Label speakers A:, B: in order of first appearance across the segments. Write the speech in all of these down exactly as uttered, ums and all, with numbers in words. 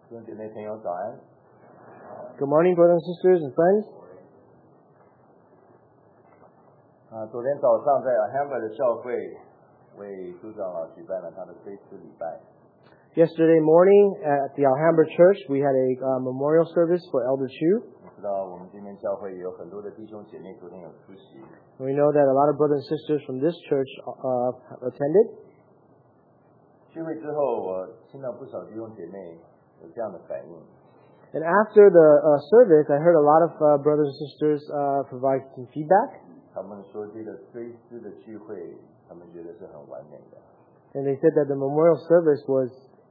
A: 弟兄姐妹朋友早安。
B: Good morning, brothers and sisters and friends.
A: 啊，昨天早上在 Alhambra 的教会为朱长老举办了他的追思礼拜。
B: Yesterday morning at the Alhambra Church, we had a uh, memorial service for Elder Chu.
A: 我知道我们今天教会也有很多的弟兄姐妹昨天有出席。
B: We know that a lot of brothers and sisters from this church uh, attended.
A: 聚会之后，我听到不少弟兄姐妹有这样的反应。
B: And after the uh, service, I heard a lot of uh, brothers and sisters uh, provide some feedback.
A: 他们说这个追思的聚会，他们觉得是很完美的。
B: And they said that the memorial service was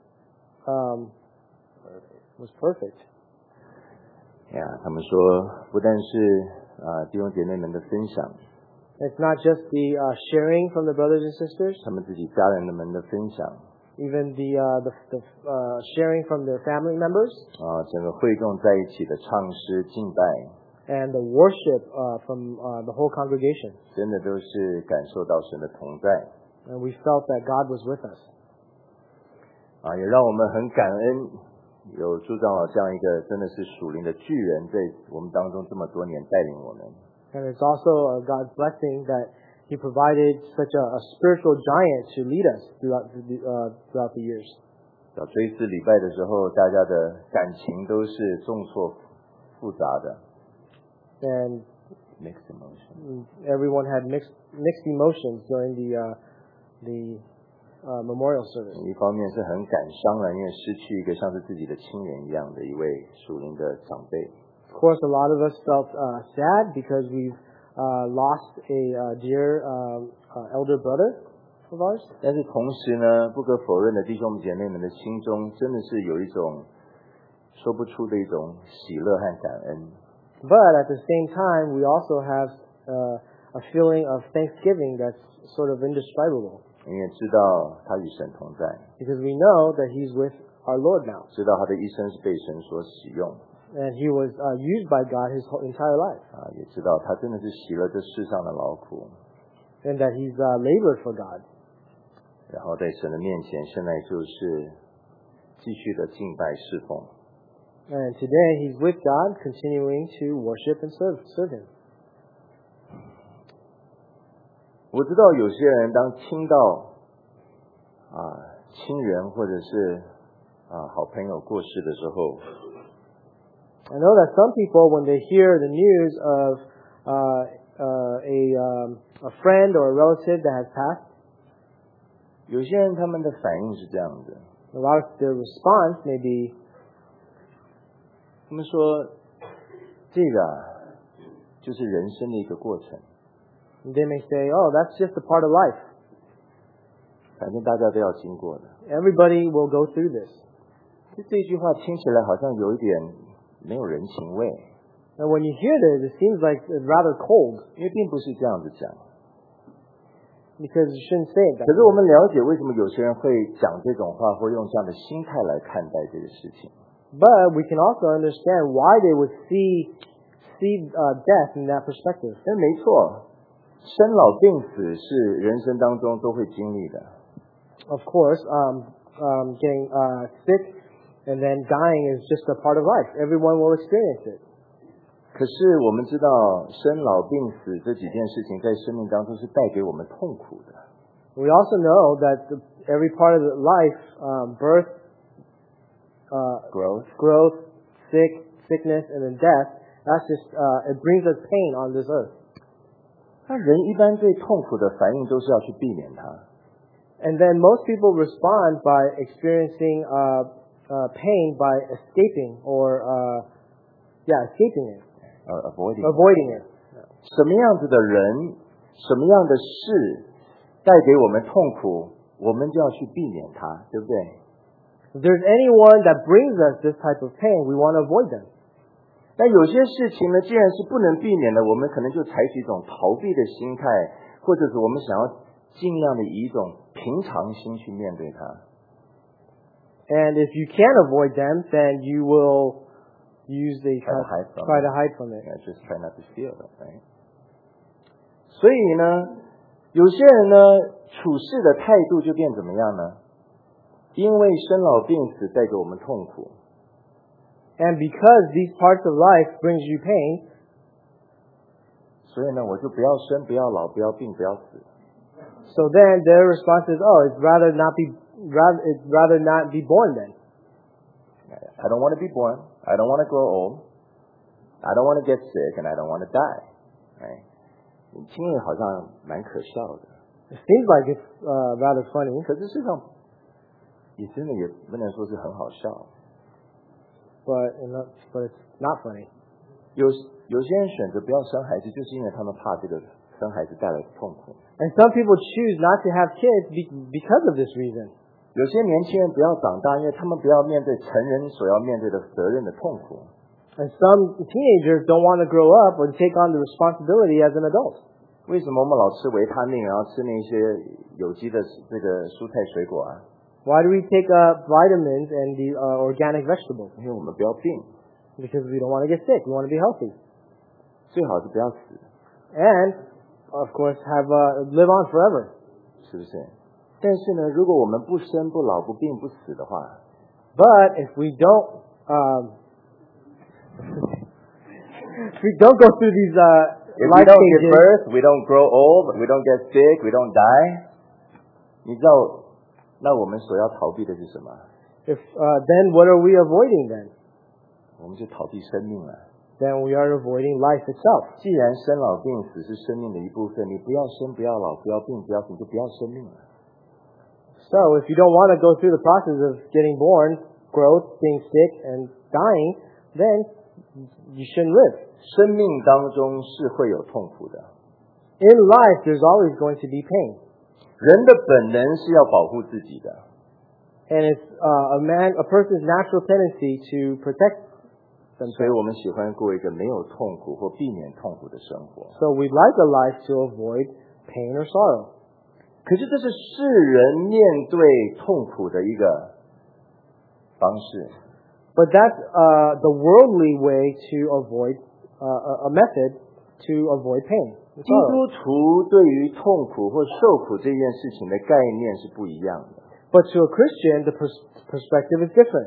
B: um, was perfect.
A: 呀，他们说不但是啊弟兄姐妹们的分享，
B: It's not just the uh, sharing from the brothers and sisters,
A: 他们自己家人们的分享，
B: even the uh, the, the uh, sharing from their family members,
A: 啊，整个会众在一起的唱诗敬拜，
B: and the worship uh, from uh, the whole congregation.
A: 真的都是感受到神的同在。
B: And we felt that God was with us.
A: 啊，也让我们很感恩，有朱长老这样一个真的是属灵的巨人，在我们当中这么多年带领我们。
B: And it's also a God's blessing that He provided such a, a spiritual giant to lead us throughout the, uh, throughout the years.
A: 到追思礼拜的时候，大家的感情都是重错复杂的
B: And
A: ，mixed emotion。
B: everyone had mixed mixed emotions during the uh, the uh, memorial service.
A: 一方面是很感伤了，因为失去一个像是自己的亲人一样的一位属灵的长辈。
B: Of course, a lot of us felt uh, sad because we've uh, lost a uh, dear uh, uh, elder brother of ours.
A: 但是同时呢，不可否认的，弟兄姐妹们的心中真的是有一种说不出的一种喜乐和感恩。
B: But at the same time, we also have uh, a feeling of thanksgiving that's sort of indescribable.
A: 因为知道他与神同在，
B: Because we know that He's with our Lord now.
A: 知道他的一生是被神所使用，
B: And He was uh, used by God His whole entire life.
A: 啊，也知道他真的是洗了这世上的劳苦，
B: And that He's uh, labored for God.
A: 然后在神的面前，现在就是继续的敬拜侍奉。
B: And today He's with God, continuing to worship and serve, serve Him.
A: 我知道有些人当听到啊亲人或者是啊好朋友过世的时候，
B: I know that some people, when they hear the news of uh, uh, a, um, a friend or a relative that has passed,
A: 有些人他们的反应是这样的，
B: a lot of their response may be,
A: 他们说这个啊就是人生的一个过程，
B: they may say, oh, that's just a part of life.
A: 反正大家都要经过的。
B: Everybody will go through this.
A: 这这句话听起来好像有一点没有人情味，
B: And when you hear this, it seems like it's rather cold,
A: 因为并不是这样子讲。
B: because you shouldn't say it that
A: 可是我
B: way.
A: 们了解为什么有些人会讲这种话，或用这样的心态来看待这个事情。
B: But we can also understand why they would see see uh, death in that perspective.
A: 但没错，生老病死是人生当中都会经历的。
B: Of course, um, um, getting uh, sick and then dying is just a part of life. Everyone will experience it.
A: 可是我们知道，生老病死这几件事情在生命当中是带给我们痛苦的。
B: We also know that the, every part of the life, um, birth, uh,
A: Growth.
B: growth, sick, sickness, and then death, that's just uh, it brings us pain on this earth.
A: 那人一般对痛苦的反应都是要去避免它，
B: And then most people respond by experiencing uh, uh, pain by escaping or uh, yeah, escaping it,
A: 呃 ，avoiding。
B: avoiding it.
A: 什么样子的人，什么样的事带给我们痛苦，我们就要去避免它，对不对？
B: If there's anyone that brings us this type of pain, we want to avoid them.
A: 但有些事情呢，既然是不能避免的，我们可能就采取一种逃避的心态，或者是我们想要尽量的以一种平常心去面对它。
B: And if you can't avoid them, then you will use the
A: Try to hide from
B: try
A: it.
B: to hide from it.
A: Yeah, just try not to feel it, right? 所以呢，有些人呢，处事的态度就变怎么样呢？因为生老病死带给我们痛苦，
B: And because these parts of life brings you pain,
A: 所以呢，我就不要生，不要老，不要病，不要死。
B: so then their response is, oh, it's rather not be rather it's rather not be born then.
A: I don't want to be born. I don't want to grow old. I don't want to get sick, and I don't want to die. Right? 听着好像蛮可笑的，
B: It seems like it's uh, rather funny,
A: 可是事实上也真的也不能说是很好笑。
B: but you know, but it's not funny.
A: 有有些人选择不要生孩子，就是因为他们怕这个生孩子带来的痛苦。
B: And some people choose not to have kids be, because of this reason.
A: 有些年轻人不要长大，因为他们不要面对成人所要面对的责任的痛苦。
B: And some teenagers don't want to grow up or take on the responsibility as an adult.
A: 为什么我们老吃维他命，然后吃那些有机的这个蔬菜水果啊？
B: Why do we take uh, vitamins and the uh, organic vegetables?
A: 因为我们不要病，
B: Because we don't want to get sick. We want to be healthy.
A: 最好是不要死，
B: And, of course, have uh, live on forever.
A: 是不是？但是呢，如果我们不生不老不病不死的话，
B: But if we don't, um, if we don't go through these uh,
A: if we
B: life
A: don't give
B: stages,
A: birth, we don't grow old, we don't get sick, we don't die， 你知道，那我们所要逃避的是什么？
B: if uh, then what are we avoiding then?
A: 我们就逃避生命了。
B: Then we are avoiding life itself.
A: 既然生老病死是生命的一部分，你不要生不要老不要病不要死，你就不要生命了。
B: So if you don't want to go through the process of getting born, growth, being sick, and dying, then you shouldn't live.
A: 生命当中是会有痛苦的，
B: In life, there's always going to be pain.
A: 人的本能是要保护自己的，
B: And it's uh, a man, a person's natural tendency to protect
A: 所以
B: themselves.
A: 我们喜欢过一个没有痛苦或避免痛苦的生活。
B: So we'd like a life to avoid pain or sorrow.
A: 可是这是世人面对痛苦的一个方式。
B: But that's uh, the worldly way to avoid, uh, a a method to avoid pain. and
A: 基
B: sorrow.
A: 督徒对于痛苦或受苦这件事情的概念是不一样的。
B: But to a Christian, the pers- perspective is different.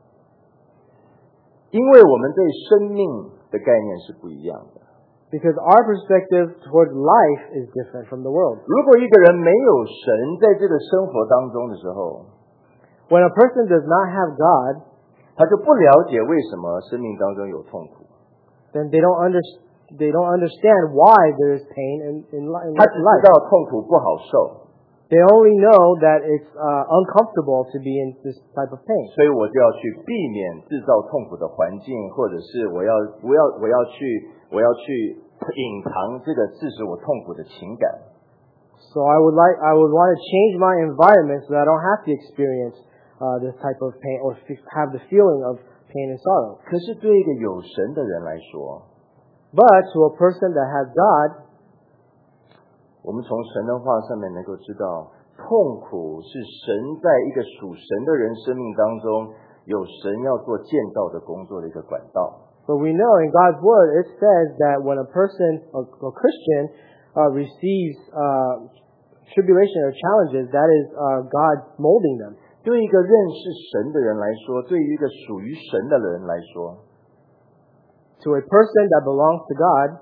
A: 因为我们对生命的概念是不一样的。
B: Because our perspective toward life is different from the world.
A: 如果一个人没有神在这个生活当中的时候，
B: When a person does not have God,
A: 他就不了解为什么生命当中有痛苦。
B: then they don't under, they don't understand why there is pain in, in, li- in
A: 他只知
B: life.
A: 道痛苦不好受，
B: They only know that it's uh, uncomfortable to be in this type of pain.
A: 所以我就要去避免制造痛苦的环境，或者是我要我要我要去我要去隐藏这个致使我痛苦的情感。
B: So I would like, I would want to change my environment so that I don't have to experience uh, this type of pain or f- have the feeling of pain and sorrow.
A: 可是对一个有神的人来说，
B: But to a person that has God,
A: 我们从神的话上面能够知道，痛苦是神在一个属神的人生命当中，有神要做建造的工作的一个管道。
B: but we know in God's Word it says that when a person, a, a Christian, uh, receives uh, tribulation or challenges, that is uh, God molding them.
A: 对一个认识神的人来说，对于一个属于神的人来说，
B: To a person that belongs to God,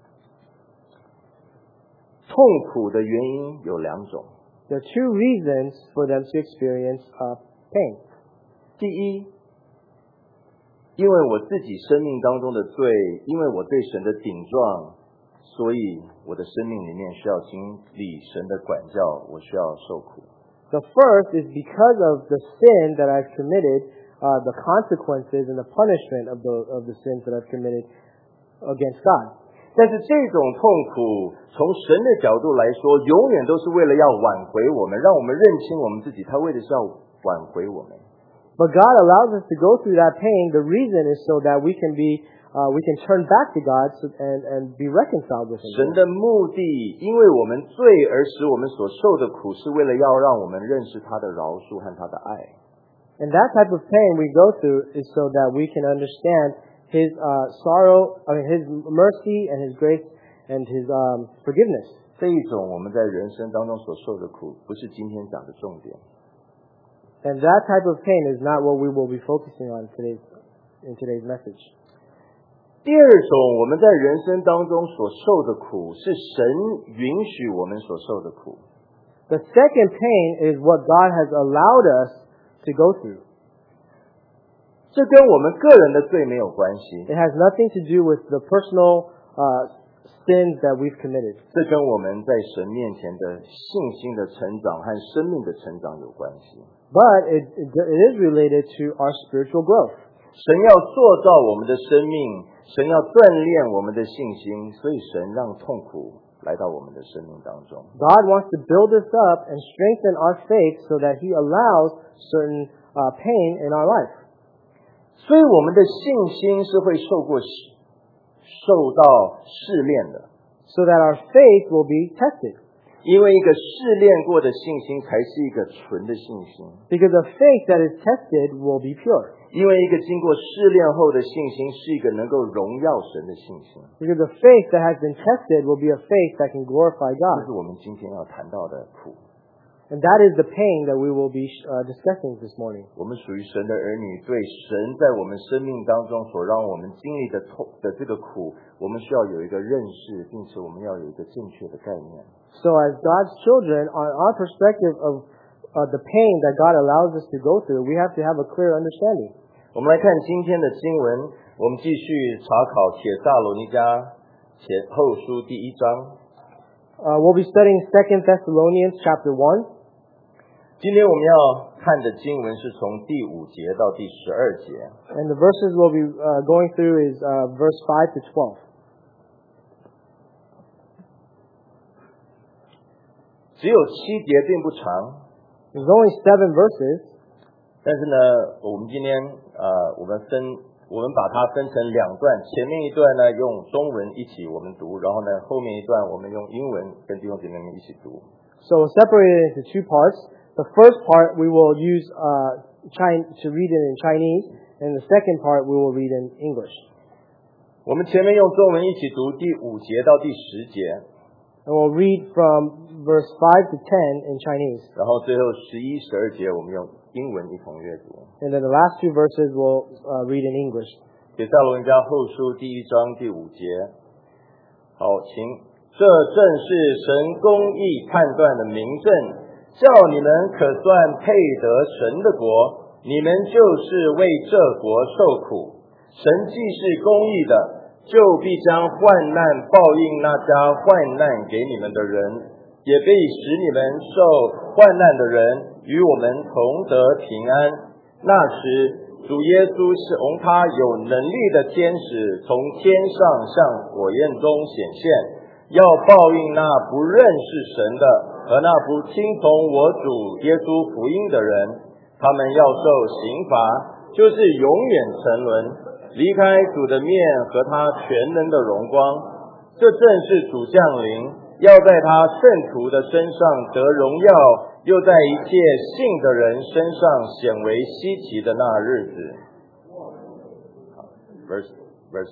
A: 痛苦的原因有两种。
B: there are two reasons for them to experience uh, pain.
A: 第一，因为我自己生命当中的罪，因为我对神的顶撞，所以我的生命里面需要经历神的管教，我需要受苦。
B: The first is because of the sin that I've committed, uh, the consequences and the punishment of the of the sins that I've committed against God.
A: 但是这种痛苦，从神的角度来说，永远都是为了要挽回我们，让我们认清我们自己。他为的是要挽回我们。
B: But God allows us to go through that pain. The reason is so that we can be, uh, we can turn back to God so, and and be reconciled with Him.
A: 神的目的，因为我们罪而使我们所受的苦，是为了要让我们认识他的饶恕和他的爱。
B: And that type of pain we go through is so that we can understand His uh, sorrow, I mean His mercy and His grace and His um, forgiveness.
A: 这一种我们在人生当中所受的苦，不是今天讲的重点。
B: And that type of pain is not what we will be focusing on today in today's message.
A: 第二种我们在人生当中所受的苦，是神允许我们所受的苦。
B: The second pain is what God has allowed us to go through.
A: 这跟我们个人的罪没有关系，
B: It has nothing to do with the personal uh, sins that we've committed.
A: 这跟我们在神面前的信心的成长和生命的成长有关系。
B: But it, it, it is related to our spiritual growth.
A: 神要塑造我们的生命，神要锻炼我们的信心，所以神让痛苦来到我们的生命当中。
B: God wants to build us up and strengthen our faith so that He allows certain uh, pain in our life.
A: 所以我们的信心是会受过受到试炼的，
B: so that our faith will be tested.
A: 因为一个试炼过的信心才是一个纯的信心，
B: Because a faith that is tested will be pure.
A: 因为一个经过试炼后的信心是一个能够荣耀神的信心。
B: Because a faith that has been tested will be a faith that can glorify
A: 这
B: God.
A: 是我们今天要谈到的苦。
B: And that is the pain that we will be uh, discussing this morning.
A: 我们属于神的儿女，对神在我们生命当中所让我们经历的痛的这个苦，我们需要有一个认识，并且我们要有一个正确的概念。
B: So as God's children, on our perspective of uh, the pain that God allows us to go through, we have to have a clear understanding.
A: 我们来看今天的经文，我们继续查考帖撒罗尼迦前后书第一章。
B: Uh, we'll be studying Second Thessalonians chapter one.
A: 今天我们要看的经文是从第五节到第十二节。
B: And the verses we'll be uh, going through is uh, verse five to twelve.
A: 只有七节，并不长。
B: There's only seven verses.
A: 但是呢，我们今天呃，我们分我们把它分成两段，前面一段呢用中文一起我们读，然后呢后面一段我们用英文跟弟兄姐妹们一起读。
B: So we'll separate it into two parts. The first part we will use uh, Chin- to read it in Chinese, and the second part we will read in English.
A: 我们前面用中文一起读第五节到第十节，
B: And we'll read from verse five to ten in Chinese.
A: 然后最后十一、十二节我们用英文一同阅读。
B: And then the last two verses we'll uh, read in English.
A: 帖撒罗尼迦后书第一章第五节，好，请。这正是神公义判断的明证，叫你们可算配得神的国，你们就是为这国受苦。神既是公义的，就必将患难报应那家患难给你们的人，也必使你们受患难的人与我们同得平安。那时主耶稣是从他有能力的天使从天上向火焰中显现，要报应那不认识神的和那不听从我主耶稣福音的人，他们要受刑罚，就是永远沉沦，离开主的面和他全能的荣光。这正是主降临，要在他圣徒的身上得荣耀，又在一切信的人身上显为稀奇的那日子。Verse, verse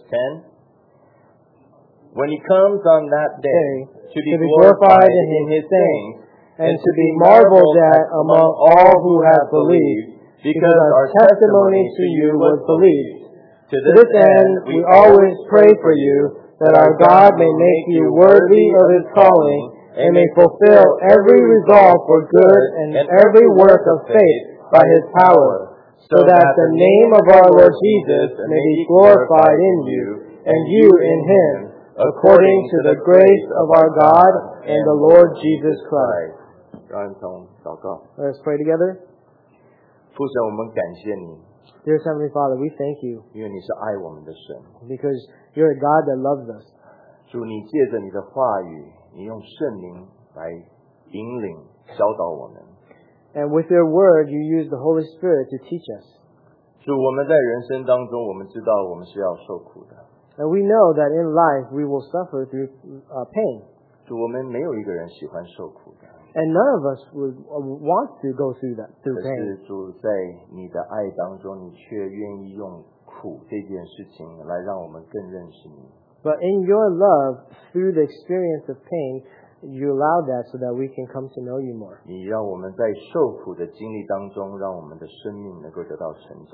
A: ten.When he comes on that day, to be glorified in his saints, and to be marveled at among all who have believed, because our testimony to you was believed. To this end, we always pray for you, that our God may make you worthy of his calling, and may fulfill every resolve for good and every work of faith by his power, so that the name of our Lord Jesus may be glorified in you, and you in him,according to the grace of our God and the Lord Jesus Christ. 让我们从祷告。
B: Let us pray together.
A: 父神，我们感谢你，
B: Dear Heavenly Father, we thank you
A: 因为你是爱我们的神。
B: because you're a God that loves us.
A: 主，你借着你的话语，你用圣灵来引领、教导我们。
B: And with your word, you use the Holy Spirit to teach us.
A: 主，我们在人生当中，我们知道我们是要受苦的。
B: And we know that in life we will suffer through uh, pain.
A: 主，我们没有一个人喜欢受苦的。
B: And none of us would uh, want to go through that,
A: 可
B: through
A: 是
B: pain.
A: 主，在你的爱当中，你却愿意用苦这件事情来让我们更认识你。
B: But in your love, through the experience of pain, you allow that so that we can come to know you more.
A: 你让我们在受苦的经历当中，让我们的生命能够得到成长。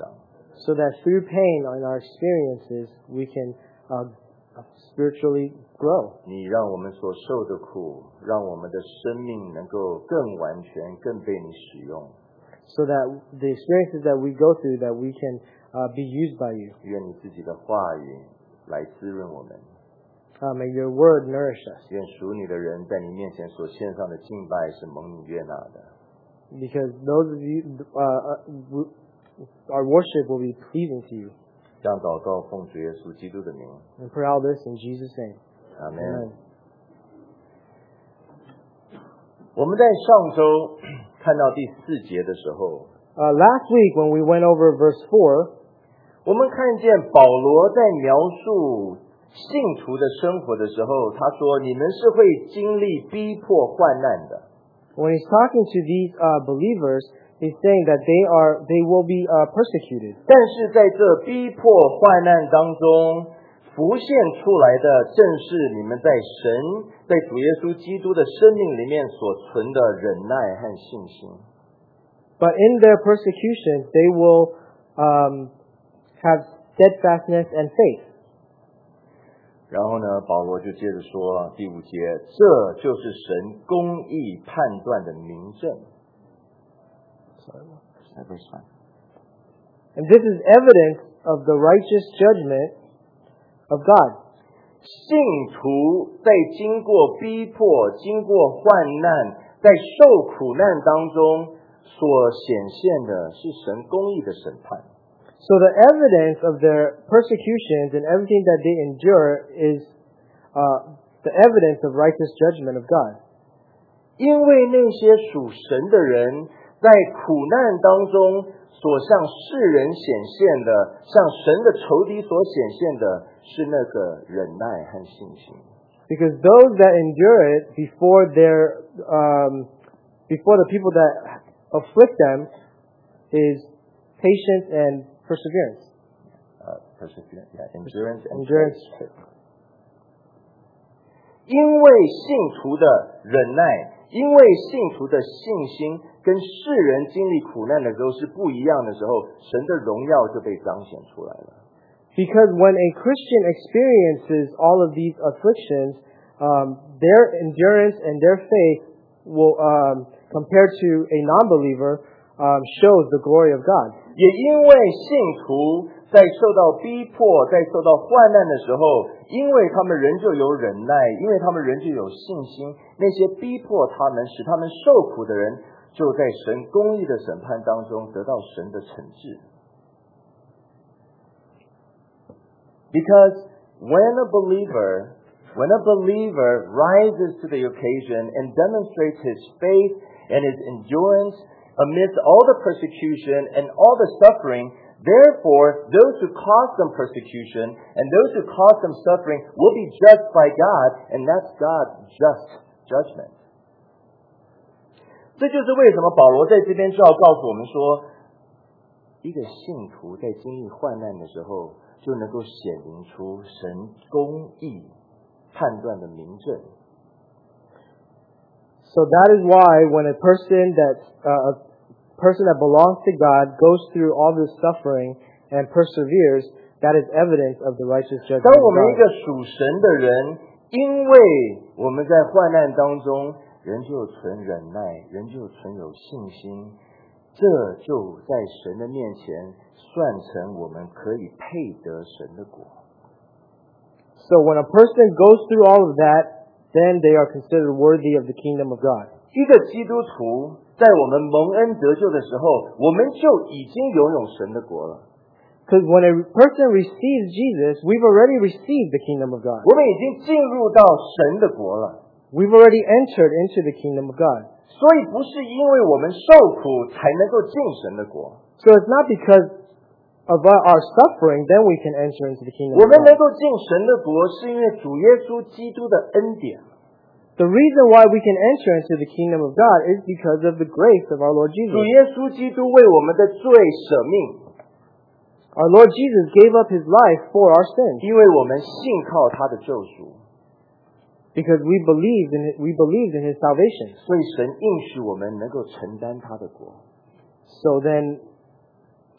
B: so that through pain in our experiences, we can uh, spiritually grow.
A: 你让我们所受的苦，让我们的生命能够更完全、更被你使用。
B: So that the experiences that we go through, that we can uh, be used by you.
A: 愿你自己的话语来滋润我们。
B: Uh, may your word nourish us.
A: 愿属你的人在你面前所献上的敬拜是蒙你悦纳的。
B: Because those of you, uh, uh, our worship will be pleasing to you.
A: 这样祷告，奉主耶稣基督的名。
B: And pray all this in Jesus' name.
A: 阿门。
B: Amen.
A: 我们在上周看到第四节的时候，
B: Uh, last week when we went over verse four,
A: 我们看见保罗在描述信徒的生活的时候，他说：“你们是会经历逼迫患难的。”
B: when he's talking to these uh, believers, he's saying that they are they will be uh, persecuted.
A: 但是在这逼迫患难当中，浮现出来的正是你们在神、在主耶稣基督的生命里面所存的忍耐和信心。
B: But in their persecution, they will um, have steadfastness and faith.
A: 然后呢，保罗就接着说第五节，这就是神公义判断的明证。
B: And this is evidence of the righteous judgment of God.
A: 信徒在经过逼迫、经过患难、在受苦难当中所显现的是神公义的审判。
B: So the evidence of their persecutions and everything that they endure is uh, the evidence of righteous judgment of God.
A: 因为那些属神的人在苦难当中所向世人显现的，向神的仇敌所显现的是那个忍耐和信心。
B: Because those that endure it before their um, before the people that afflict them is patience and perseverance.
A: Uh, perseverance, yeah, endurance and
B: Endurance.
A: faith. 因为信徒的忍耐，因为信徒的信心跟世人经历苦难的时候是不一样的时候，神的荣耀就被彰显出来了。
B: Because when a Christian experiences all of these afflictions, um, their endurance and their faith will, um, compared to a non-believer, um, shows the glory of God.
A: 也因为信徒在受到逼迫、在受到患难的时候，因为他们仍旧有忍耐，因为他们仍旧有信心，那些逼迫他们、使他们受苦的人，就在神公义的审判当中得到神的惩治。Because when a believer, when a believer rises to the occasion and demonstrates his faith and his endurance amidst all the persecution and all the suffering, therefore those who cause them persecution and those who cause them suffering will be judged by God, and that's God's just judgment. 这就是为什么保罗在这边就要告诉我们说，一个信徒在经历患难的时候，就能够显明出神公义判断的明证。
B: So that is why when a person that uh, a person that belongs to God goes through all this suffering and perseveres, that is evidence of the righteous judgment
A: 当
B: of
A: 我们一
B: God.
A: 个属神的人，因为我们在患难当中仍旧存忍耐，仍旧存有信心，这就在神的面前算成我们可以配得神的国。
B: So when a person goes through all of that, then they are considered worthy of the kingdom of God.
A: 一个基督徒在我们蒙恩得救的时候，我们就已经拥有神的国了。
B: Because when a person receives Jesus, we've already received the kingdom of God.
A: 我们已经进入到神的国了。
B: We've already entered into the kingdom of God.
A: 所以不是因为我们受苦才能够进神的国，
B: So it's not because of our, our suffering, then we can enter into the kingdom
A: 我
B: of
A: 们能
B: God.
A: 够进神的国，是因为主耶稣基督的恩典。
B: The reason why we can enter into the kingdom of God is because of the grace of our Lord
A: 主
B: Jesus.
A: 耶稣基督为我们的罪舍命，
B: Our Lord Jesus gave up His life for our sins
A: 因为我们信靠他的救赎，
B: because we believed in it, we believed in His salvation.
A: 所以神应许我们能够承担他的国。
B: So then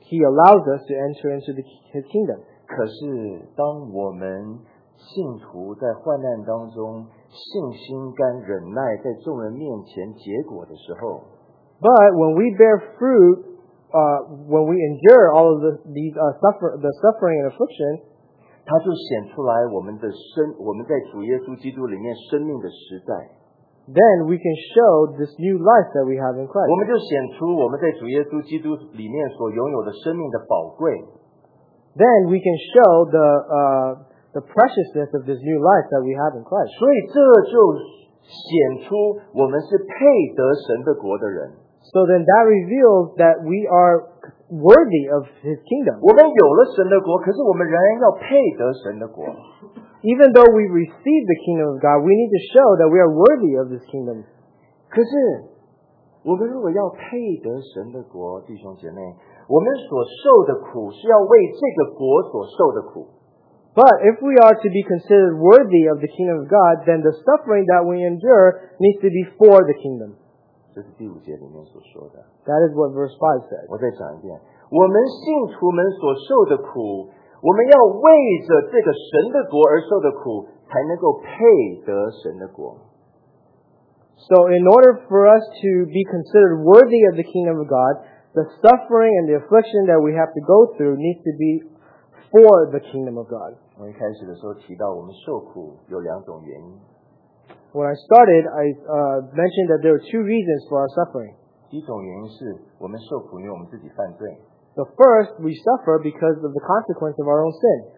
B: He allows us to enter into the, His kingdom.
A: 可是当我们信徒在患难当中信心甘忍耐，在众人面前结果的时候，
B: But when we bear fruit, uh, when we endure all of the, these uh, suffer, the suffering and affliction,
A: 它就显出来我们的生，我们在主耶稣基督里面生命的实在。
B: then we can show this new life that we have in Christ.
A: 我们就显出我们在主耶稣基督里面所拥有的生命的宝贵。
B: Then we can show the uh, the preciousness of this new life that we have in Christ.
A: 所以这就显出我们是配得神的国的人。
B: So then that reveals that we are worthy of His kingdom.
A: 我们有了神的国，可是我们仍然要配得神的国。
B: Even though we receive the kingdom of God, we need to show that we are worthy of this kingdom.
A: 可是我们如果要配得神的国，弟兄姐妹，我们所受的苦是要为这个国所受的苦。
B: But if we are to be considered worthy of the kingdom of God, then the suffering that we endure needs to be for the kingdom.
A: 这是第五节里面所说的。
B: That is what verse five says.
A: 我再讲一遍，我们信徒们所受的苦，我们要为着这个神的国而受的苦，才能够配得神的国。
B: So in order for us to be considered worthy of the kingdom of God, the suffering and the affliction that we have to go through needs to be for the kingdom of God.
A: 我一开始的时候提到，我们受苦有两种原因。
B: When I started, I uh, mentioned that there are two reasons for our suffering.
A: 第一种原因是我们受苦，因为我们自己犯罪。
B: The first, we suffer because of the consequence of our own sin.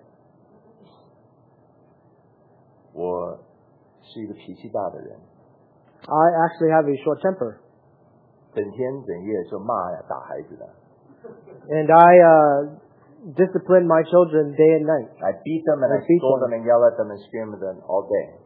A: 我是一个脾气大的人，
B: I actually have a short temper.
A: 整天整夜就骂呀打孩子的。
B: And I uh, discipline my children day and night.
A: I beat them and I
B: I beat
A: scold
B: them.
A: them and yell at them and scream at them all day.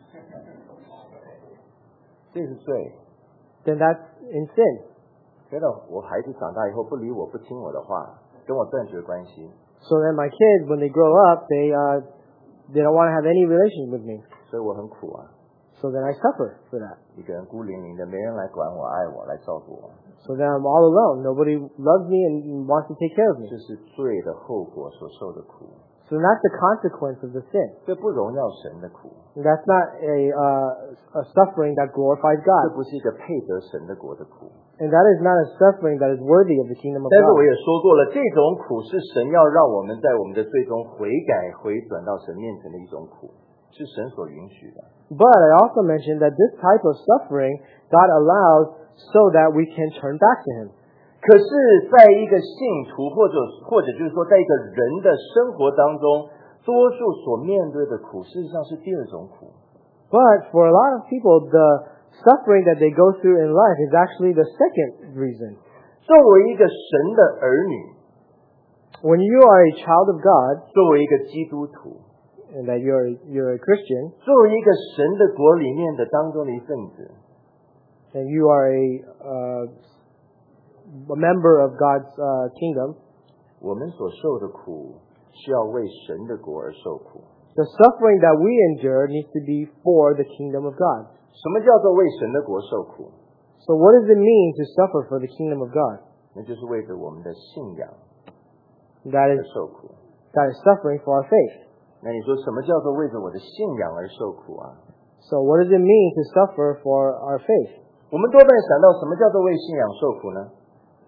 A: 这是罪。
B: Then that's in sin.
A: 觉得我孩子长大以后不理我不听我的话，跟我断绝关系，
B: So then my kids, when they grow up, they uh, they don't want to have any relation with me.
A: 所以我很苦啊。
B: So then I suffer for that.
A: 一个人孤零零的，没人来管我、爱我、来照顾我，
B: So then I'm all alone. Nobody loves me and wants to take care of me.
A: 这是罪的后果所受的苦，
B: So that's the consequence of the sin.
A: 这不荣耀神的苦，
B: And that's not a uh, a suffering that glorifies
A: 这
B: God.
A: 不是一个配得神的国的苦。
B: And that is not a suffering that is worthy of the kingdom of
A: 但是我
B: God.
A: 也说过了，这种苦是神要让我们在我们的罪中悔改、回转到神面前的一种苦，是神所允许的。
B: But I also mentioned that this type of suffering God allows so that we can turn back to Him.
A: 可是，在一个信徒或者或者就是说，在一个人的生活当中，多数所面对的苦，事实上是第二种苦。
B: But for a lot of people, the suffering that they go through in life is actually the second reason.
A: 作为一个神的儿女，
B: When you are a child of God
A: 作为一个基督徒，
B: and that you're you're a Christian
A: 作为一个神的国里面的当中的一份子，
B: and you are a uh, a member of God's uh, kingdom,
A: 我们所受的苦是要为神的国而受苦。
B: the suffering that we endure needs to be for the kingdom of God.
A: 什么叫做为神的国受苦？
B: So what does it mean to suffer for the kingdom of God?
A: 那就是为着我们的信仰
B: That
A: 而
B: is
A: 受苦。
B: that is suffering for our faith.
A: 那你说什么叫做为着我的信仰而受苦啊？
B: So what does it mean to suffer for our faith?
A: 我们多半想到什么叫做为信仰受苦呢？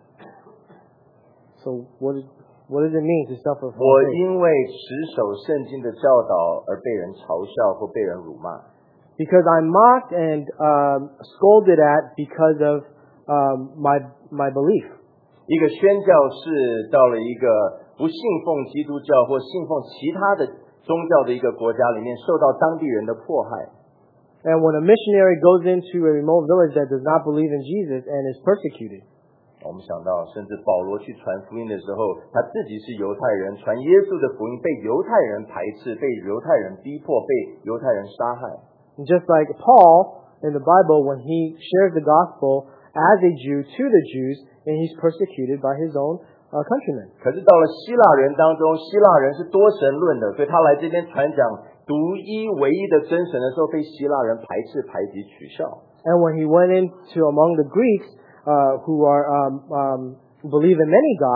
B: So what is, what does it mean to suffer for
A: 我
B: our faith?
A: 因为持守圣经的教导而被人嘲笑或被人辱骂。
B: Because I'm mocked and um, scolded at because of um, my my belief.
A: 一个宣教士到了一个不信奉基督教或信奉其他的宗教的一个国家里面，受到当地人的迫害。
B: And when a missionary goes into a remote village that does not believe in Jesus and is persecuted,
A: 我们想到，甚至保罗去传福音的时候，他自己是犹太人，传耶稣的福音被犹太人排斥，被犹太人逼迫，被犹太人杀害。
B: and just like Paul in the Bible, when he shares the gospel as a Jew to the Jews, and he's persecuted by his own uh, countrymen.
A: 可是到了希腊人当中，希腊人是多神论的，所以他来这边传讲独一唯一的真神的时候，被希腊人排斥、排挤、取笑。
B: And when he went into among the Greeks, uh, who are um, um, believe in many gods,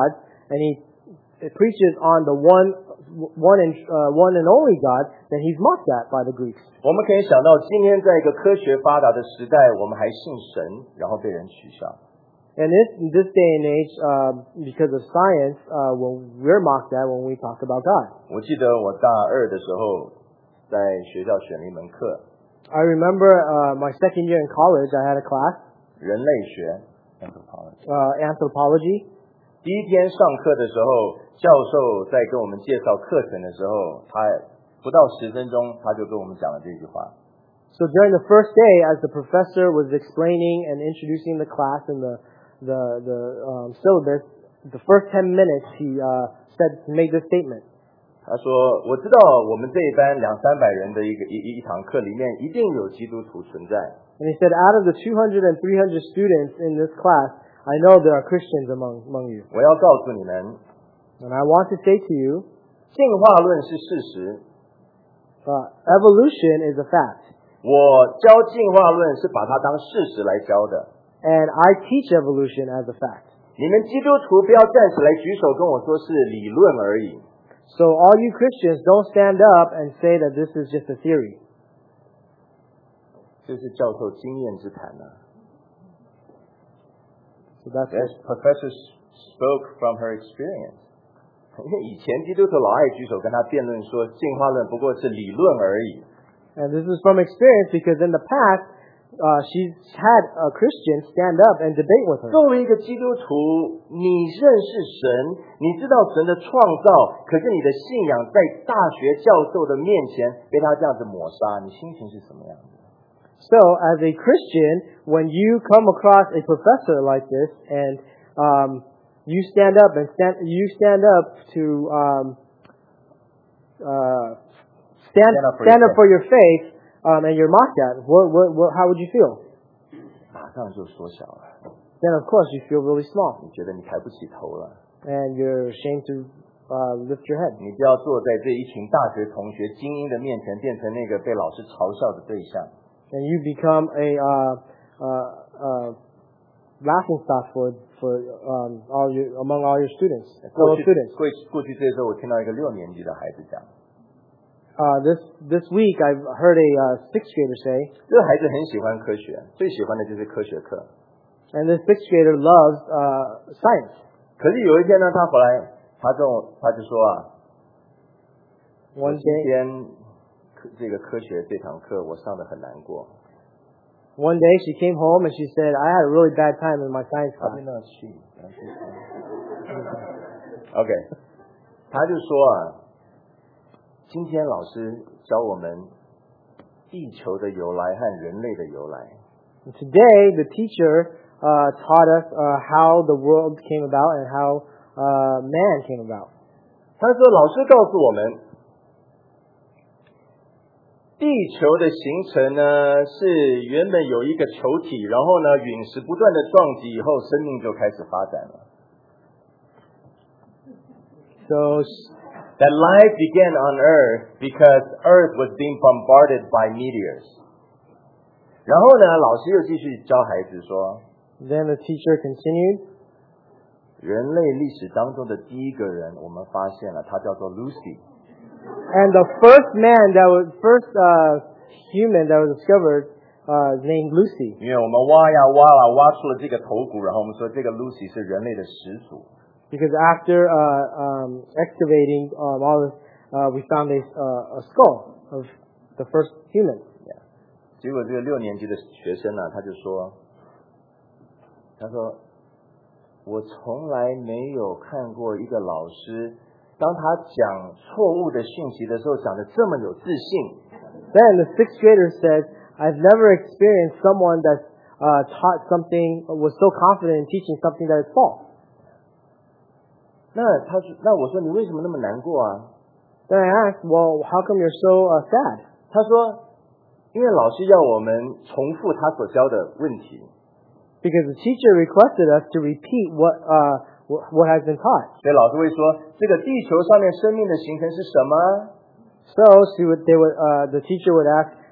B: and he preaches on the one, one and uh, one and only God, then he's mocked at by the Greeks.
A: 我们可以想到，今天在一个科学发达的时代，我们还信神，然后被人取笑。
B: And this, in this day and age, uh, because of science, uh, when we're mocked at when we talk about God.
A: 我记得我大二的时候，在学校选了一门课，
B: I remember uh, my second year in college, I had a class,
A: 人类学 anthropology。
B: uh, anthropology.
A: 第一天上课的时候，教授在跟我们介绍课程的时候，他不到十分钟，他就跟我们讲了这句话。
B: So during the first day, as the professor was explaining and introducing the class and the the the um, syllabus, the first ten minutes he uh, said made this statement.
A: 他说：“我知道我们这一班两三百人的一个一一一堂课里面，一定有基督徒存在。
B: And he said, out of the two hundred and three hundred students in this class, I know there are Christians among among you.
A: 我要告诉你们，
B: And I want to say to you,
A: 进化论是事实。
B: uh, evolution is a fact.
A: 我教进化论是把它当事实来教的。
B: And I teach evolution as a fact.
A: 你们基督徒不要暂时来举手跟我说是理论而已。
B: So all you Christians, don't stand up and say that this is just a theory.
A: 这是教授经验之谈啊。
B: So that's
A: Yes, professor spoke from her experience. 因为以前基督徒老爱举手跟他辩论说，进化论不过是理论而已。
B: And this is from experience because in the past, uh, she's had a Christian stand up and debate with her.
A: 作为一个基督徒，你认识神，你知道神的创造，可是你的信仰在大学教授的面前被他这样子抹杀，你心情是什么样子？
B: So, as a Christian, when you come across a professor like this and um, you stand up and stand, you stand up to um, uh, stand
A: Stand up for
B: stand
A: your
B: up for your faith, um, and you're mocked at, what, what, what, how would you feel?
A: 马上就缩小了，
B: Then, of course, you feel really small
A: 你觉得你抬不起头了，
B: and you're ashamed to uh, lift your head.
A: 你就要坐在这一群大学同学精英的面前，变成那个被老师嘲笑的对象。
B: And you become a uh, uh, uh, laughing stock for for um, all your among all your students,
A: 过
B: fellow
A: 去
B: students.
A: 过过去这时候，我听到一个六年级的孩子讲，
B: Uh, this this week, I've heard a uh, sixth grader say,
A: 这个孩子很喜欢科学，最喜欢的就是科学课。
B: and this sixth grader loves uh, science.
A: 可是有一天呢，他回来，他跟我他就说啊，
B: One
A: 今
B: day,
A: 天科这个科学这堂课我上的很难过。
B: one day she came home and she said, "I had a really bad time in my science
A: 他
B: class."
A: 没有去。OK， 他就说啊，今天老师教我们地球的由来和人类的由来。
B: And today, the teacher uh, taught us uh, how the world came about and how uh, man came about.
A: 他说，老师告诉我们，地球的形成呢，是原本有一个球体，然后呢，陨石不断的撞击以后，生命就开始发展了。
B: So
A: That life began on Earth because Earth was being bombarded by meteors. 然后呢，老师又继续教孩子说，
B: then the teacher continued.
A: 人类历史当中的第一个人，我们发现了，他叫做 Lucy。
B: And the first man that was first uh, human that was discovered uh, is named Lucy.
A: 因为我们挖呀挖了，挖出了这个头骨，然后我们说这个 Lucy 是人类的始祖。
B: Because after uh, um, excavating um, all this, uh, we found a, uh, a skull of the first human.
A: 结果这个六年级的学生呢、啊，他就说，他说，我从来没有看过一个老师，当他讲错误的讯息的时候，讲得这么有自信。
B: Then the sixth grader said, "I've never experienced someone that uh, taught something was so confident in teaching something that is false."
A: 那他说，那我说你为什么那么难过啊？
B: Then I asked, "Well, how come you're so uh, sad?"
A: 他说，因为老师要我们重复他所教的问题。
B: Because the teacher requested us to repeat what uh, what has been taught.
A: 所以老师会说，这个地球上面生命的形成是什么？
B: So she would, they would, uh, the teacher would ask,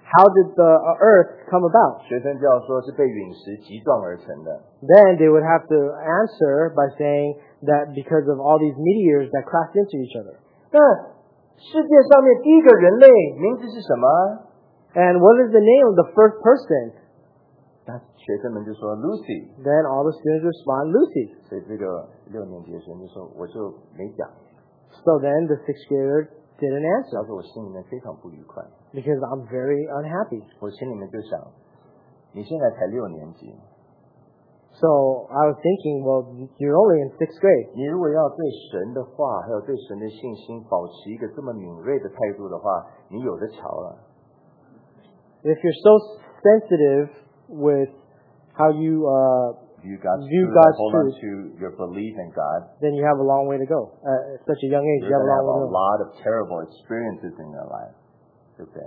B: how did the uh, earth come about?
A: 学生就要说是被陨石击撞而成的。
B: Then they would have to answer by saying that because of all these meteors that crashed into each other.
A: 那世界上面第一个人类名字是什么？
B: And what is the name of the first person?
A: 那学生们就说 Lucy，
B: Then all the students respond, Lucy.
A: 所以这个六年级的学生就说我就没讲，
B: So then the sixth grader didn't
A: 他
B: answer
A: 说我心里面非常不愉快，
B: because I'm very unhappy.
A: 我心里面就想，你现在才六年级，
B: So I was thinking, well, you're only in sixth grade.
A: 你如果要对神的话还有对神的信心保持一个这么敏锐的态度的话，你有的瞧了。
B: If you're so sensitive with how you uh,
A: View God's
B: View
A: truth,
B: God's
A: hold
B: truth.
A: on to your belief in God.
B: then you have a long way to go. Uh, at such a young age,
A: You're
B: you have
A: going
B: a
A: to
B: long
A: have
B: way
A: a
B: to go.
A: lot of terrible experiences in your life. 对不对？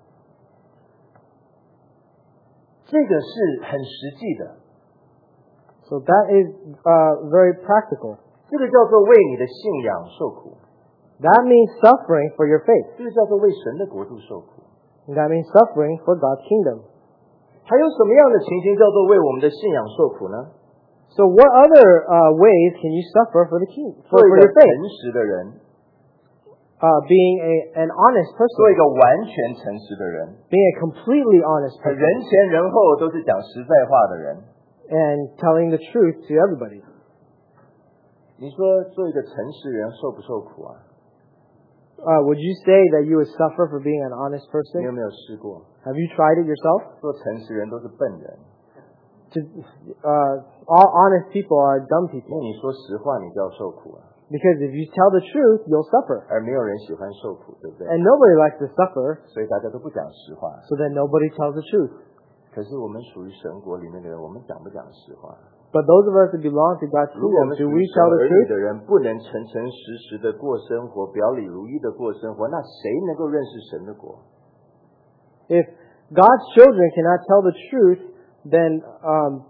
A: 这个是很实际的，
B: So that is uh, very practical.
A: 这个叫做为你的信仰受苦，
B: That means suffering for your faith.
A: 这个叫做为神的国度受苦。
B: And that means suffering for God's kingdom.
A: 还有什么样的情形叫做为我们的信仰受苦呢？
B: So what other uh, ways can you suffer for the king, for,
A: 做一
B: for
A: 个
B: your
A: 诚
B: faith?
A: 实的人，
B: Uh, being a, an honest
A: 做一
B: person,
A: 个完全诚实的人，
B: being a completely honest
A: 人
B: person,
A: 前人后都是讲实在话的人。
B: and telling the truth to everybody.
A: 你说做一个诚实人受不受苦啊？
B: Uh, would you say that you would suffer for being an honest
A: 你有
B: person?
A: 没有试过？
B: Have you tried it yourself?
A: 做诚实人都是笨人，
B: To, uh, all honest people are dumb
A: 因
B: people.
A: 为你说实话，你就要受苦啊。
B: Because if you tell the truth, you'll suffer.
A: 而没有人喜欢受苦，对不对？
B: And nobody likes to suffer,
A: 所以大家都不讲实话。
B: so then nobody tells the truth.
A: 可是我们属于神国里面的人，我们讲不讲实话？
B: But those of us that belong to God's
A: 如果我们
B: kingdom,
A: 属
B: do
A: 于
B: we
A: 神
B: tell the
A: 儿女
B: truth?
A: 的人不能诚诚实实的过生活，表里如一的过生活，那谁能够认识神的国？
B: If God's children cannot tell the truth, then um,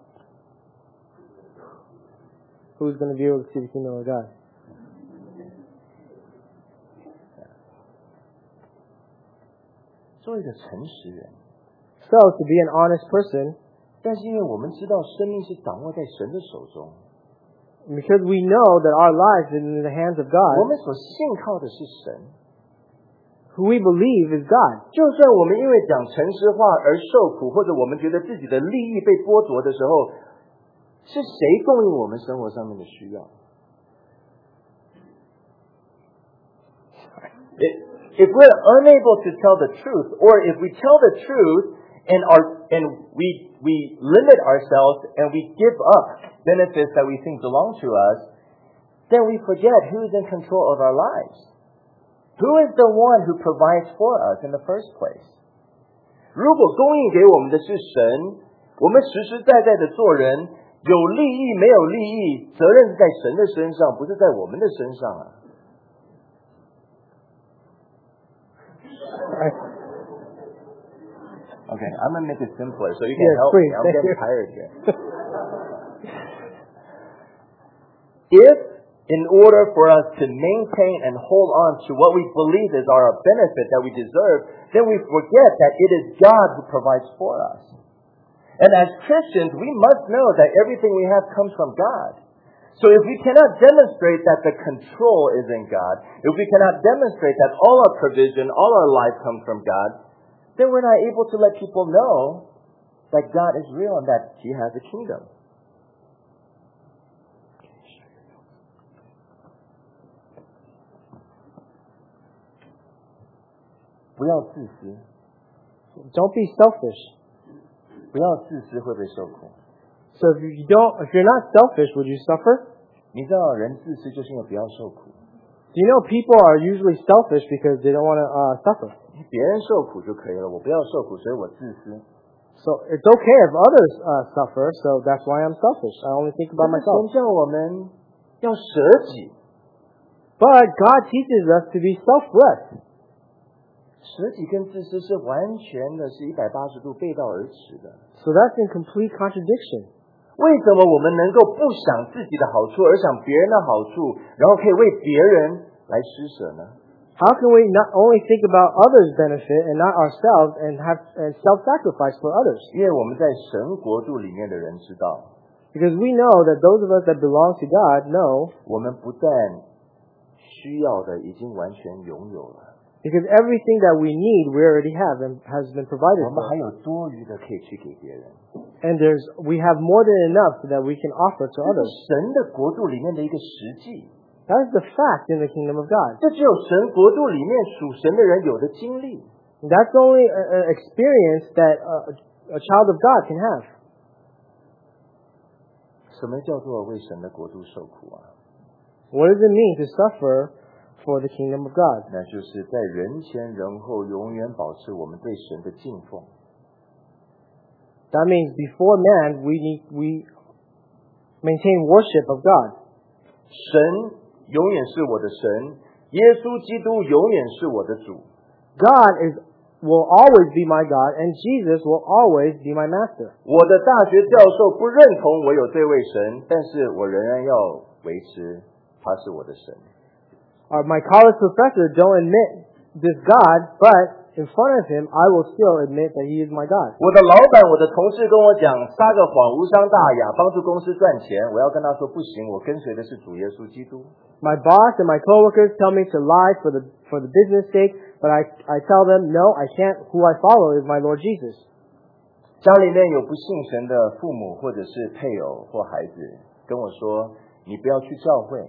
B: who's going to be able to see the kingdom of God?
A: 做一个诚实人，
B: So, to be an honest person,
A: 但是因为我们知道生命是掌握在神的手中，
B: because we know that our lives is in the hands of
A: 我
B: God,
A: 们所信靠的是神。
B: who we believe is God.
A: 就算我们因为讲诚实话而受苦，或者我们觉得自己的利益被剥夺的时候，是谁供应我们生活上面的需要？ If we're unable to tell the truth, or if we tell the truth and are and we we limit ourselves and we give up benefits that we think belong to us, then we forget who is in control of our lives. Who is the one who provides for us in the first place? 如果供应给我们的是神，我们实实在在的做人，有利益没有利益，责任是在神的身上，不是在我们的身上啊。Okay, I'm going to make it simpler so you can
B: Yes,
A: help
B: please.
A: me. I'm getting tired here. If, in order for us to maintain and hold on to what we believe is our benefit that we deserve, then we forget that it is God who provides for us. And as Christians, we must know that everything we have comes from God. So if we cannot demonstrate that the control is in God, if we cannot demonstrate that all our provision, all our life comes from God, then we're not able to let people know that God is real and that He has a kingdom. 不要自私，
B: Don't be selfish.
A: 不要自私会被受苦。
B: So if you don't, if you're not selfish, would you suffer?
A: 你知道人自私就是因为不要受苦，
B: Do you know people are usually selfish because they don't want to uh, suffer?
A: 别人受苦就可以了，我不要受苦，所以我自私。
B: So it's okay if others uh, suffer, so that's why I'm selfish. I only think about
A: 神
B: myself.
A: 叫我们要舍己，
B: But God teaches us to be selfless.
A: 舍己跟自私是完全的是一百八十度背道而驰的。
B: So that's in complete contradiction.
A: 为什么我们能够不想自己的好处，而想别人的好处，然后可以为别人来施舍呢？
B: How can we not only think about others' benefit and not ourselves and have and self-sacrifice for others?
A: 因为我们在神国度里面的人知道，
B: Because we know that those of us that belong to God know
A: 我们不但需要的已经完全拥有了，
B: because everything that we need we already have and has been provided
A: 我们
B: for.
A: 还有多余的可以去给别人。
B: And there's we have more than enough that we can offer to
A: 这是
B: others.
A: 神的国度里面的一个实际，
B: That is the fact in the kingdom of God.
A: 这只有神国度里面属神的人有的经历。
B: That's only an experience that a, a child of God can have.
A: 什么叫做为神的国度受苦啊？
B: What does it mean to suffer for the kingdom of God?
A: 那就是在人前人后永远保持我们对神的敬奉。
B: That means before man we need we maintain worship of God.
A: 神永远是我的神，耶稣基督永远是我的主。
B: God is will always be my God and Jesus will always be my master.
A: 我的大学教授不认同我有这位神，但是我仍然要维持他是我的神。
B: Uh, my college professor don't admit this God, but in front of him I will still admit that he is my God.
A: 我的老板、我的同事跟我讲，撒个谎无伤大雅，帮助公司赚钱。我要跟他说，不行，我跟随的是主耶稣基督。
B: My boss and my coworkers tell me to lie for the for the business sake, but I I tell them no, I can't. Who I follow is my Lord Jesus.
A: 家里面有不信神的父母或者是配偶或孩子跟我说，你不要去教会。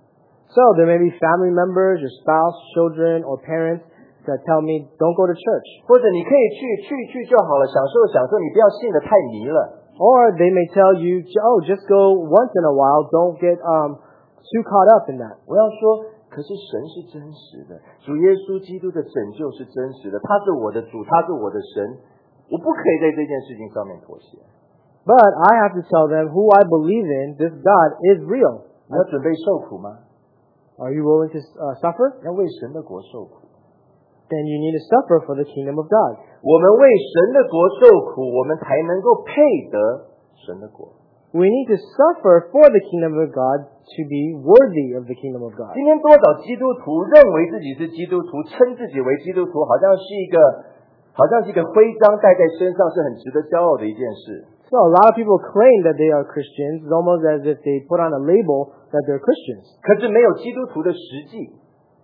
B: So there may be family members, your spouse, children, or parents that tell me don't go to church.
A: 或者你可以去去去就好了，享受享受，你不要信得太迷了。
B: Or they may tell you, oh, just go once in a while. Don't get um too caught up in that.
A: 我要说，可是神是真实的，主耶稣基督的拯救是真实的，他是我的主，他是我的神，我不可以在这件事情上面妥协。
B: But I have to tell them who I believe in. This God is real.
A: 你要准备受苦吗？
B: Are you willing to uh, suffer?
A: 要为神的国受苦。
B: Then you need to suffer for the kingdom of God.
A: 我们为神的国受苦，我们才能够配得神的国。
B: We need to suffer for the kingdom of God to be worthy of the kingdom of God.
A: 今天多少基督徒认为自己是基督徒，称自己为基督徒，好像是一个，好像是一个徽章戴在身上，是很值得骄傲的一件事。
B: So a lot of people claim that they are Christians. It's almost as if they put on a label that they're Christians.
A: 可是没有基督徒的实际，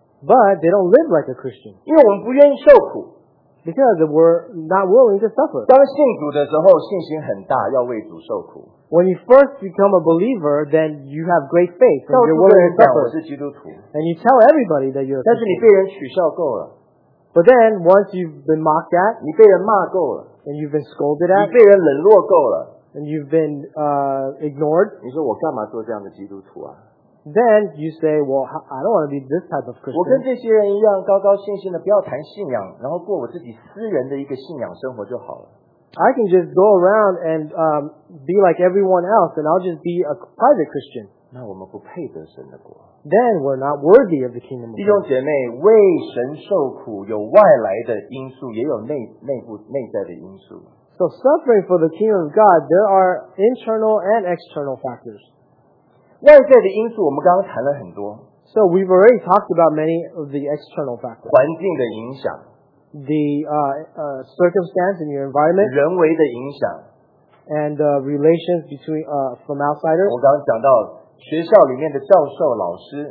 B: But they don't live like a Christian
A: 因为我们不愿意受苦。
B: because we're not willing to suffer.
A: 当信主的时候，信心很大，要为主受苦。
B: When you first become a believer, then you have great faith
A: 到
B: and
A: 处
B: you're
A: 跟
B: willing
A: 人
B: to
A: 讲我
B: suffer.
A: 是基督徒，
B: And you tell everybody that you're a
A: 但是你
B: Christian.
A: 被人取笑够了，
B: But then once you've been mocked at
A: 你被人骂够了，
B: and you've been scolded
A: 你
B: at
A: 被人冷落够了，
B: and you've been uh, ignored,
A: 你说我干嘛做这样的基督徒啊？
B: then you say, well, I don't want to be this type of
A: 我跟
B: Christian.
A: 这些人一样，高高兴兴的，不要谈信仰，然后过我自己私人的一个信仰生活就好了。
B: I can just go around and um, be like everyone else and I'll just be a private Christian.
A: 那我们不配得神的国。
B: Then we're not worthy of the kingdom of
A: 弟兄
B: God.
A: 姐妹，为神受苦有外来的因素，也有内内部内在的因素。
B: So suffering for the kingdom of God, there are internal and external factors.
A: 外在的因素我们刚刚谈了很多，
B: So we've already talked about many of the external factors.
A: 环境的影响、
B: The uh, uh, circumstance in your environment
A: 人为的影响。
B: and uh, relations between uh, from outsiders.
A: 我刚刚讲到学校里面的教授、老师，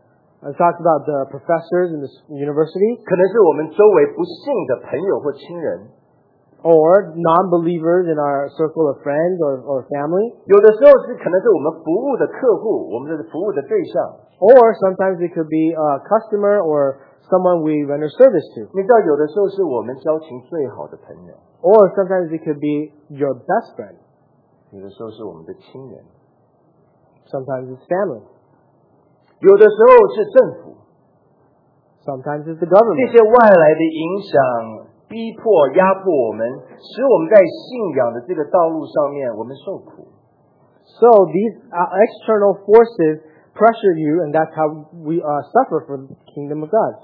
B: I talked about the professors in the s- university
A: 可能是我们周围不信的朋友或亲人。
B: or non-believers in our circle of friends or, or family.
A: 有的时候是可能是我们服务的客户，我们的服务的对象。
B: Or sometimes it could be a customer or someone we render service to.
A: 你知道，有的时候是我们交情最好的朋友，
B: Or sometimes it could be your best friend.
A: 有的时候是我们的亲人，
B: Sometimes it's family.
A: 有的时候是政府。
B: Sometimes it's the
A: 这
B: government.
A: 些外来的影响、逼迫、压迫我们，使我们在信仰的这个道路上面，我们受苦。
B: So these uh, external forces pressure you, and that's how we uh, suffer for the kingdom of God.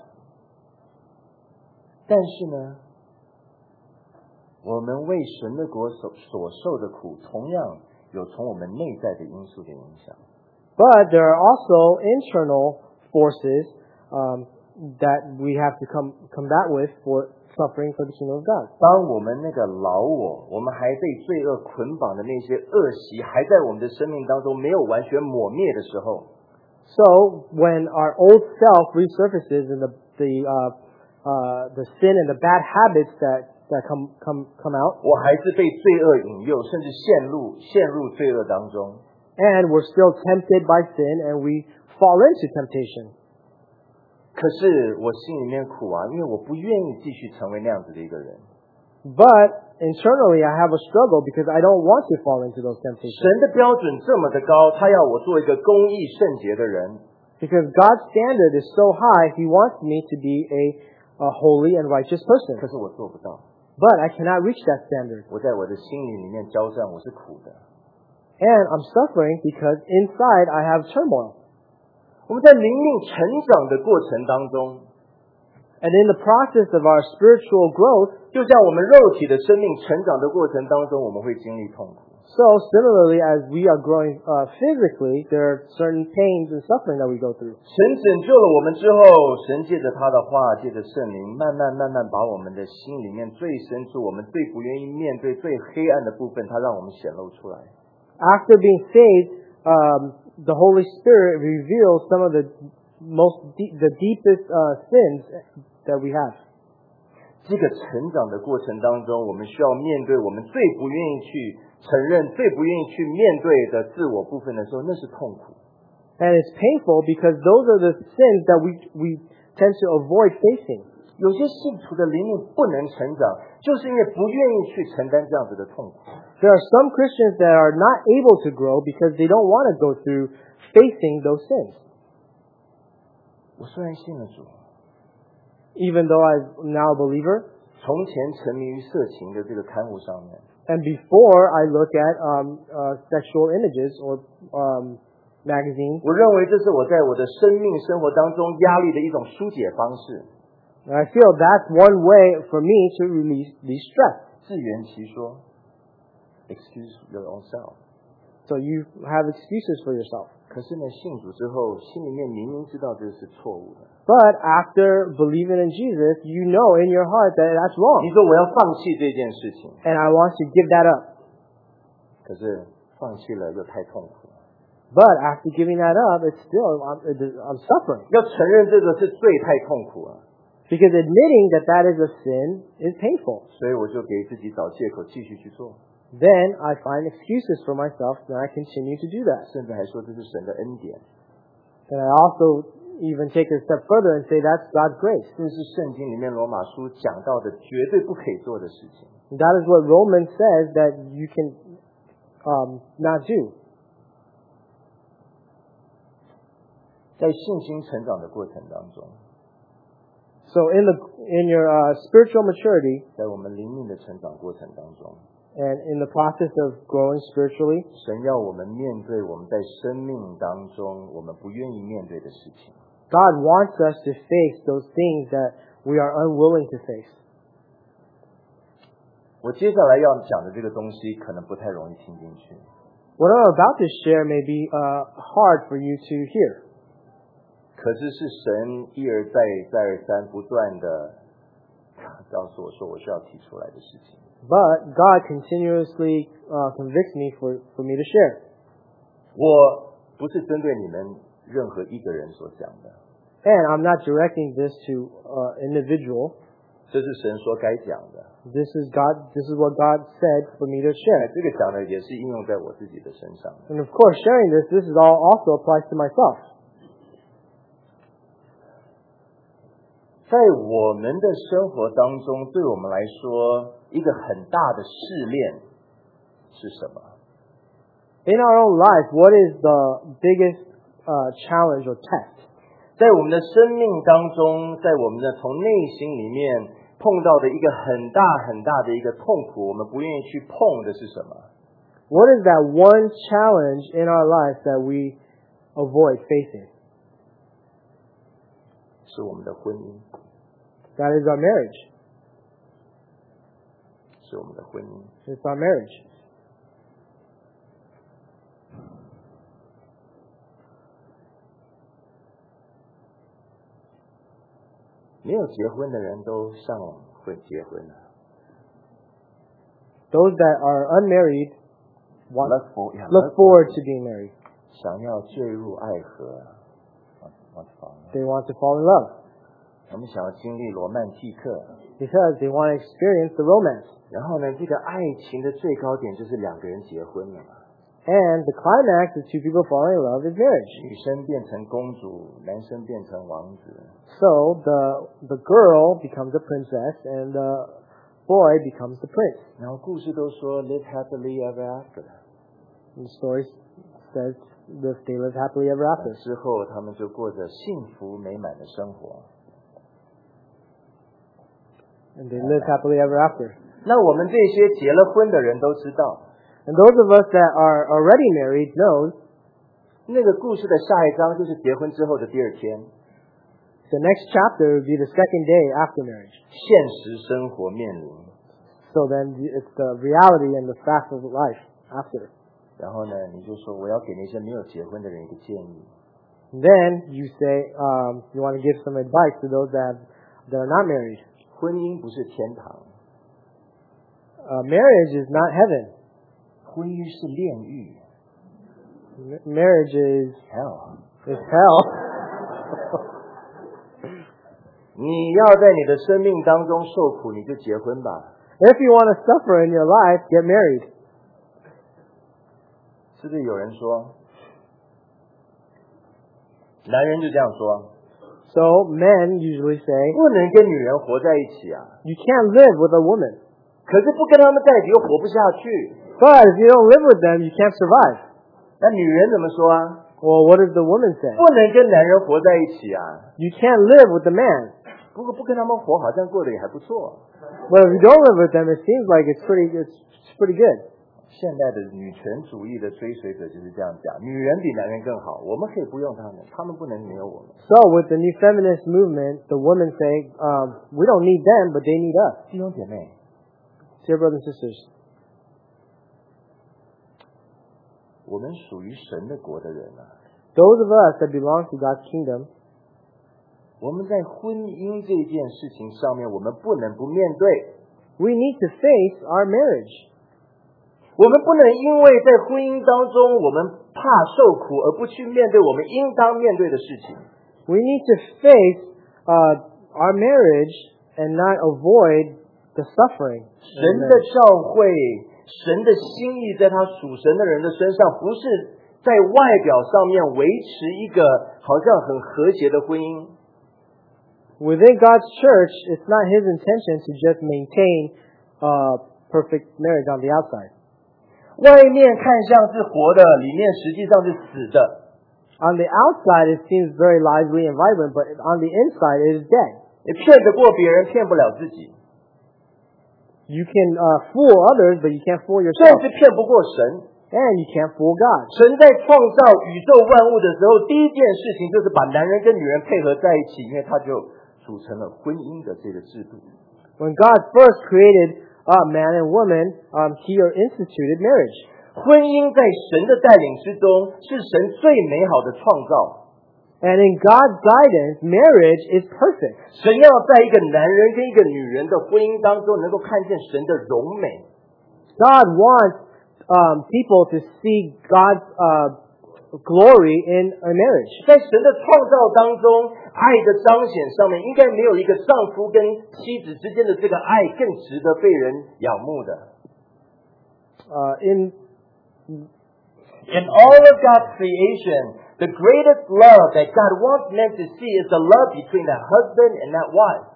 A: 但是呢，我们为神的国所所受的苦，同样有从我们内在的因素的影响。
B: But there are also internal forces um, that we have to come combat with for suffering for the kingdom of God.
A: 当我们那个老我，我们还被罪恶捆绑的那些恶习，还在我们的生命当中没有完全抹灭的时候，
B: So when our old self resurfaces and the the uh, uh, the sin and the bad habits that that come come come out,
A: 我还是被罪恶引诱，甚至陷入陷入罪恶当中。
B: and we're still tempted by sin and we fall into temptation.
A: 可是我心里面苦啊，因为我不愿意继续成为那样子的一个人。
B: But internally, I have a struggle because I don't want to fall into those
A: 神
B: temptations.
A: 的标准这么的高，他要我做一个公义圣洁的人，
B: Because God's standard is so high, He wants me to be a, a holy and righteous
A: 可
B: person.
A: 是我做不到。
B: But I cannot reach that standard.
A: 我在我的心里里面交战，我是苦的。
B: And I'm suffering because inside I have turmoil.
A: 我们在灵命成长的过程当中，
B: And in the process of our spiritual growth,
A: 就像我们肉体的生命成长的过程当中，我们会经历痛苦。
B: so similarly as we are growing uh, physically, there are certain pains and suffering that we go through.
A: 神拯救了我们之后，神借着他的话，借着圣灵，慢慢慢慢把我们的心里面最深处，我们最不愿意面对、最黑暗的部分，他让我们显露出来。
B: After being saved, um, the Holy Spirit reveals some of the most deep, the deepest uh, sins that we have.
A: 这个成长的过程当中，我们需要面对我们最不愿意去承认、最不愿意去面对的自我部分的时候，那是痛苦。
B: And it's painful because those are the sins that we, we tend to avoid facing.
A: 有些信徒的灵命不能成长，就是因为不愿意去承担这样子的痛苦。
B: There are some Christians that are not able to grow because they don't want to go through facing those sins.
A: 我虽然信了主，
B: Even though I'm now a believer,
A: 从前沉迷于色情的这个刊物上面，
B: and before I look at um, uh, sexual images or um, magazines,
A: 我认为这是我在我的生命生活当中压力的一种疏解方式。
B: I feel that's one way for me to release these stress.
A: 自圆其说 ，excuse your own self。
B: So you have excuses for yourself.
A: 可是呢，信主之后，心里面明明知道这是错误的。
B: But after believing in Jesus, you know in your heart that that's
A: 你
B: wrong.
A: 说我要放弃这件事情，
B: And I want to give that up.
A: 可是放弃了又太痛苦了。
B: But after giving that up, it's still, I'm, I'm suffering.
A: 要承认这个是罪太痛苦了，
B: Because admitting that that is a sin is painful.
A: 所以我就给自己找借口继续去做，
B: Then I find excuses for myself and I continue to do that.
A: 甚至还说这是神的恩典，
B: And I also even take it a step further and say that's God's grace.
A: 这是圣经里面罗马书讲到的绝对不可以做的事情。
B: That is what Romans says that you can um, not do.
A: 在信心成长的过程当中，
B: So in the in your uh, spiritual maturity
A: 在我们灵命的成长过程当中，
B: and in the process of growing spiritually,
A: 神要我们面对我们在生命当中我们不愿意面对的事情。
B: God wants us to face those things that we are unwilling to face.
A: 我接下来要讲的这个东西可能不太容易听进去，
B: What I'm about to share may be uh, hard for you to hear.
A: 可是是神一而再再而三不断的告诉我说我需要提出来的事情。
B: But God continuously uh, convicts me for, for me to share.
A: 我不是针对你们任何一个人所讲的，
B: And I'm not directing this to uh, individual.
A: 这是神说该讲的。
B: This is God. This is what God said for me to
A: 哎
B: share.
A: 这个讲的也是应用在我自己的身上的。
B: And of course, sharing this, this is all also applies to myself.
A: 在我们的生活当中，对我们来说，一个很大的试炼是什么？
B: In our own life, what is the biggest uh, challenge or test?
A: 在我们的生命当中，在我们的从内心里面碰到的一个很大很大的一个痛苦，我们不愿意去碰的是什么？
B: What is that one challenge in our life that we avoid facing?
A: 是我们的婚姻，
B: That is our marriage.
A: 是我们的婚姻。
B: It's our marriage.
A: 没有结婚的人都向往会结婚了。
B: Those that are unmarried want,
A: Look for- yeah,
B: look
A: look
B: forward to being married.
A: 想要坠入爱河， want to fall in love.
B: They want to fall in love
A: 他们想要经历罗曼蒂克，
B: because they want to experience the romance.
A: 然后呢，这个爱情的最高点就是两个人结婚了嘛。
B: And the climax of two people falling in love is marriage.
A: 女生变成公主，男生变成王子。
B: So the the girl becomes a princess and the boy becomes the prince.
A: 然后故事都说 live happily ever after。
B: And the story says that they live happily ever after.
A: 之后他们就过着幸福美满的生活。
B: And they live happily ever after.
A: 那我们这些结了婚的人都知道，
B: And those of us that are already married know
A: 那个故事的下一章就是结婚之后的第二天，
B: the next chapter would be the second day after marriage.
A: 现实生活面临。
B: So then it's the reality and the fact of life after.
A: 然后呢，你就说我要给那些没有结婚的人一个建议。
B: And then you say um, you want to give some advice to those that that are not married.
A: 婚姻不是天堂，
B: Uh, marriage is not heaven.
A: 婚姻是炼狱
B: M- marriage is
A: ，hell。
B: is hell.
A: 你要在你的生命当中受苦，你就结婚吧。
B: If you want to suffer in your life, get married.
A: 是不是有人说，男人就这样说，
B: So men usually say
A: 不能跟女人活在一起啊，
B: you can't live with a woman.
A: 可是不跟他们在一起又活不下去。
B: But if you don't live with them, you can't survive.
A: 那女人怎么说啊？
B: Well, what does the woman say?
A: 不能跟男人活在一起啊。
B: You can't live with the man.
A: 不过不跟他们活，好像过得也还不错。
B: But if you don't live with them, it seems like it's pretty it's, it's pretty good.
A: 现代的女权主义的追随者就是这样讲，女人比男人更好，我们可以不用他们，他们不能没有我们。
B: So with the new feminist movement, the women say, um, we don't need them, but they need us.
A: 弟兄姐妹，
B: Dear brothers and sisters,
A: 我们属于神的国的人啊，
B: those of us that belong to God's kingdom,
A: 我们在婚姻这件事情上面，我们不能不面对。
B: we need to face our marriage.
A: 我们不能因为在婚姻当中我们怕受苦而不去面对我们应当面对的事情。
B: We need to face uh, our marriage and not avoid the suffering.
A: 神的教会，神的心意在他属神的人的身上，不是在外表上面维持一个好像很和谐的婚姻。
B: Within God's church, it's not His intention to just maintain uh, perfect marriage on the outside.
A: 外面看像是活的，里面实际上是死的。
B: On the outside, it seems very lively and vibrant, but on the inside, it is dead.
A: 你骗得过别人，骗不了自己，
B: You can uh, fool others, but you can't fool
A: 甚
B: yourself.
A: 至骗不过神。
B: And you can't fool God.
A: 神在创造宇宙万物的时候，第一件事情就是把男人跟女人配合在一起，因为他就组成了婚姻的这个制度。
B: When God first created uh, man and woman, um, He instituted marriage.
A: 婚姻在神的带领之中，是神最美好的创造。
B: And in God's guidance, marriage is perfect.
A: 神要在一个男人跟一个女人的婚姻当中，能够看见神的荣美。
B: God wants um, people to see God's uh, glory in a marriage.
A: 在神的创造当中，爱的彰显上面，应该没有一个丈夫跟妻子之间的这个爱更值得被人仰慕的。
B: Uh, in
A: In all of God's creation, the greatest love that God wants men to see is the love between that husband and that wife.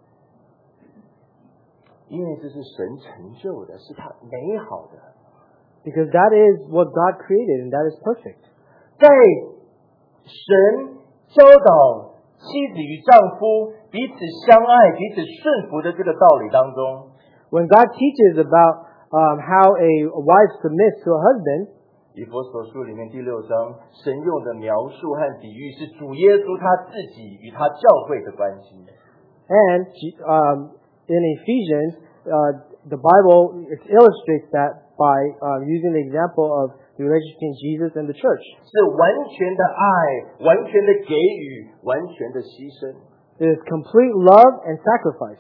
A: 因为这是神成就的，是他美好的。
B: because that is what God created and that is perfect.
A: 在神教导妻子与丈夫彼此相爱、彼此顺服的这个道理当中，
B: When God teaches about um, how a wife submits to a husband,
A: 以弗所书里面第六章，神用的描述和比喻是主耶稣他自己与他教会的关系。
B: and um, in Ephesians, uh, the Bible illustrates that by uh, using the example of the relationship between Jesus and the church.
A: 是完全的爱，完全的给予，完全的牺牲。
B: It is complete love and sacrifice.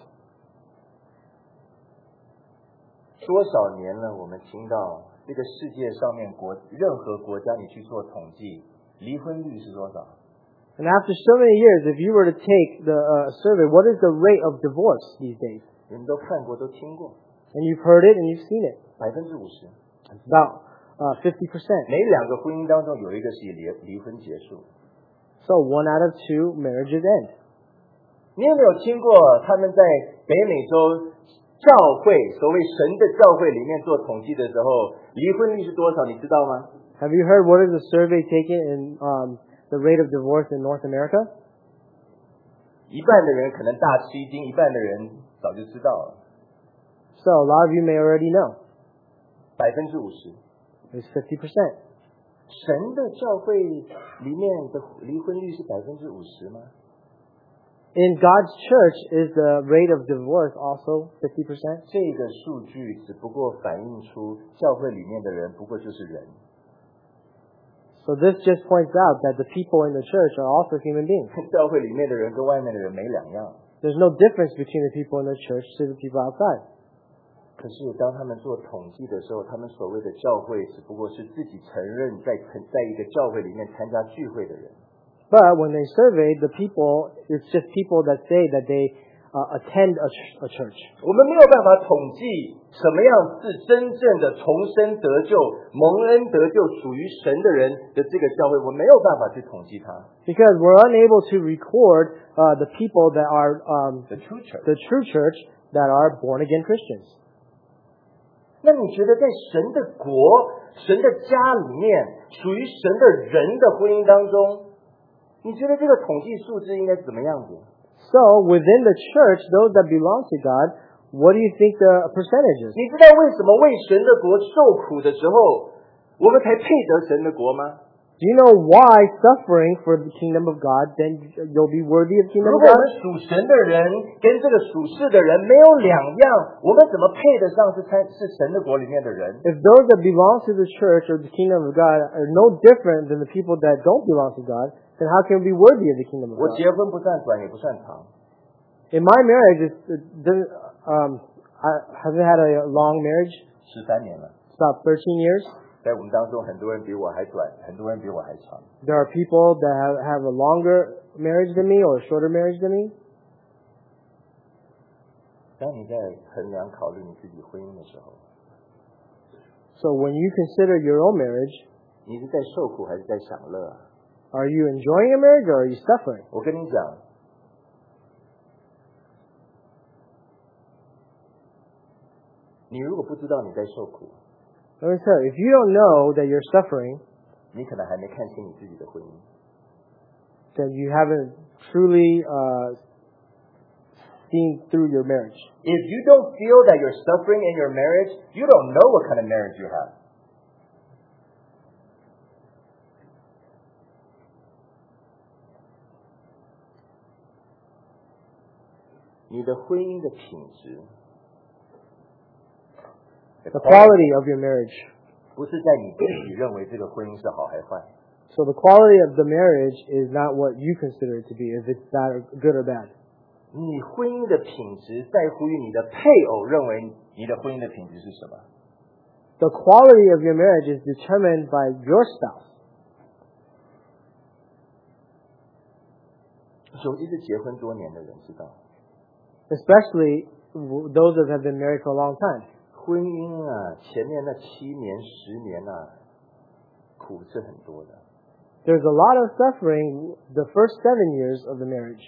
A: 多少年了，我们听到这个世界上面国任何国家，你去做统计，离婚率是多少？
B: And after so many years, if you were to take the uh, survey, what is the rate of divorce these days?
A: 你们都看过，都听过，
B: And you've heard it and you've seen it.
A: 百分之五十，
B: It's about uh, fifty percent.
A: 每两个婚姻当中有一个是以离离婚结束。
B: So one out of two marriages end.
A: 你有没有听过他们在北美洲教会，所谓神的教会里面做统计的时候，离婚率是多少？你知道吗？
B: Have you heard what is the survey taken in um, the rate of divorce in North America?
A: 一半的人可能大吃一惊，一半的人早就知道了。
B: So a lot of you may already know.
A: 百分之五十，
B: It's fifty percent.
A: 神的教会里面的离婚率是百分之五十吗？
B: In God's church, is the rate of divorce also fifty percent?
A: 这个数据只不过反映出教会里面的人不过就是人，
B: So this just points out that the people in the church are also human beings.
A: 教会里面的人跟外面的人没两样。
B: There's no difference between the people in the church to the people outside.
A: 可是当他们做统计的时候，他们所谓的教会只不过是自己承认在在一个教会里面参加聚会的人。
B: But when they surveyed the people, it's just people that say that they uh, attend a, ch- a church.
A: 我们没有办法统计什么样是真正的重生得救、蒙恩得救、属于神的人的这个教会，我没有办法去统计它。
B: Because we're unable to record uh, the people that are um,
A: The true church.
B: the true church that are born again Christians.
A: 那你觉得在神的国、神的家里面，属于神的人的婚姻当中，你觉得这个统计数字应该是怎么样子？
B: So within the church, those that belong to God, what do you think the percentage is?
A: 你知道为什么为神的国受苦的时候，我们才配得神的国吗？
B: Do you know why suffering for the kingdom of God, then you'll be worthy of
A: 如
B: kingdom of
A: 果我
B: God?
A: 们属神的人跟这个属世的人没有两样，我们怎么配得上是参是神的国里面的人？
B: If those that belong to the church or the kingdom of God are no different than the people that don't belong to God, then how can we be worthy of the kingdom of
A: 我
B: God?
A: 结婚不算短也不算长，
B: In my marriage, it's, it doesn't, um, I haven't had a long marriage.
A: 十三年了，
B: It's about thirteen years.
A: 在我们当中很多人比我还短，很多人比我还长。
B: There are people that have, have a longer marriage than me or a shorter marriage than me.
A: 当你在衡量考虑你自己婚姻的时候，
B: So when you consider your own marriage,
A: 你是在受苦还是在享乐啊？
B: are you enjoying your marriage or are you suffering?
A: 我跟你讲，你如果不知道你在受苦，
B: Let me tell you, if you don't know that you're suffering,
A: 你可能还没看清你自己的婚姻。
B: then you haven't truly uh, seen through your marriage.
A: If you don't feel that you're suffering in your marriage, you don't know what kind of marriage you have. 你的婚姻的品质
B: The quality of your marriage.
A: 不是在你自己认为这个婚姻是好还坏，
B: So the quality of the marriage is not what you consider it to be, if it's bad or good or bad.
A: 你婚姻的品质在乎于你的配偶认为你的婚姻的品质是什么。
B: The quality of your marriage is determined by your spouse.
A: 尤其是结婚多年的人知道，
B: Especially those that have been married for a long time.
A: 婚姻啊，前面那七年、十年啊，苦是很多的。
B: There's a lot of suffering the first seven years of the marriage.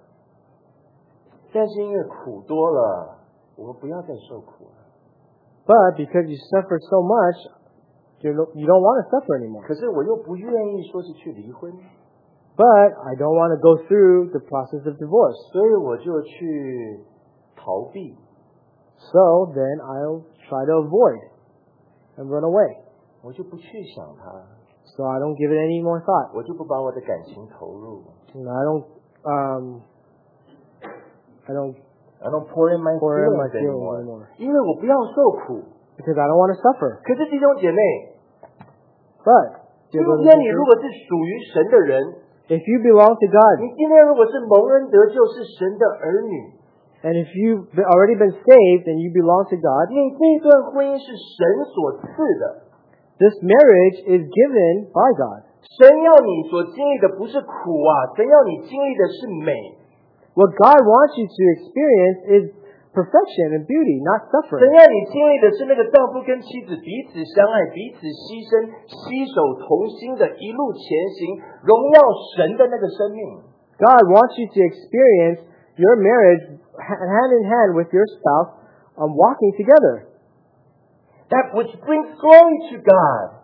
A: 但是因为苦多了，我们不要再受苦了。
B: But because you suffer so much, you don't, you don't want to suffer anymore.
A: 可是我又不愿意说是去离婚，
B: But I don't want to go through the process of divorce.
A: 所以我就去逃避。
B: So then I'll try to avoid and run away.
A: 我就不去想它，
B: So I don't give it any more thought.
A: 我就不把我的感情投入。
B: And I don't, um, I don't
A: I don't pour in my
B: pour in my
A: feelings
B: feelings
A: anymore，
B: anymore
A: 因为我不要受苦。
B: because I don't want to suffer.
A: 可是弟兄姐妹，
B: But
A: 今
B: dear brothers
A: 天
B: and
A: 你如
B: sisters,
A: 果是属于神的人，
B: If you belong to God,
A: 你今天如果是蒙恩得救，是神的儿女，
B: and if you've already been saved and you belong to God,
A: 你这段婚姻是神所赐的。
B: this marriage is given by God.
A: 神要你所经历的不是苦啊，神要你经历的是美。
B: What God wants you to experience is perfection and beauty, not
A: 神
B: suffering.
A: 要你经历的是那个丈夫跟妻子彼此相爱、彼此牺牲、携手同心的一路前行，荣耀神的那个生命。
B: God wants you to experience your marriage hand in hand with your spouse, um, walking together.
A: That which brings glory to God.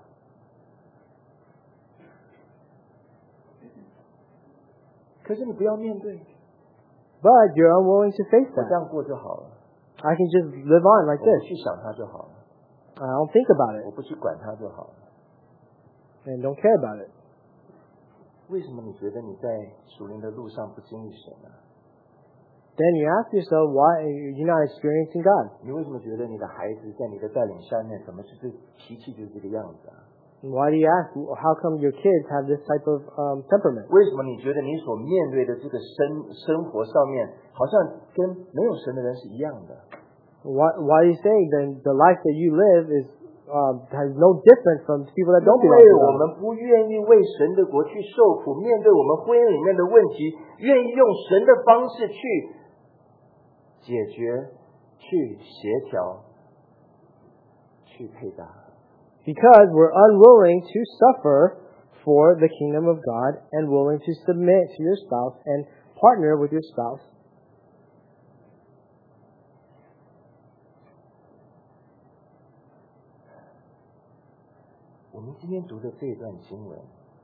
A: 可是你不要面对，
B: But you're unwilling to face
A: 我这
B: that.
A: 样过就好了，
B: I can just live on like
A: 我不
B: this.
A: 去想它就好了，
B: I don't think about
A: 我
B: it
A: 不去管它就好了。
B: and don't care about it.
A: 为什么你觉得你在属灵的路上不经历神呢？
B: Then you ask yourself, why you're not experiencing God?
A: 你为什么觉得你的孩子在你的带领下面，怎么是这脾气就是这个样子啊？
B: Why do you ask, how come your kids have this type of um, temperament?
A: 为什么你觉得你所面对的这个生生活上面，好像跟没有神的人是一样的？
B: Why, why do you say then the life that you live is um, has no difference from people that don't
A: 因
B: belong
A: 为
B: to
A: 我
B: God?
A: 们不愿意为神的国去受苦，面对我们婚姻里面的问题，愿意用神的方式去解决、去协调、去配搭。
B: Because we're unwilling to suffer for the kingdom of God and willing to submit to your spouse and partner with your spouse.
A: 我们今天读的这一段经文，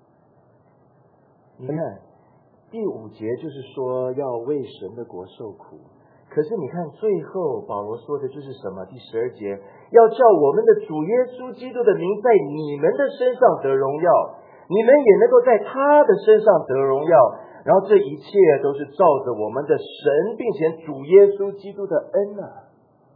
A: 你看第五节就是说要为神的国受苦，可是你看最后保罗说的就是什么？第十二节，要叫我们的主耶稣基督的名在你们的身上得荣耀，你们也能够在他的身上得荣耀。然后这一切都是照着我们的神，并且主耶稣基督的恩啊。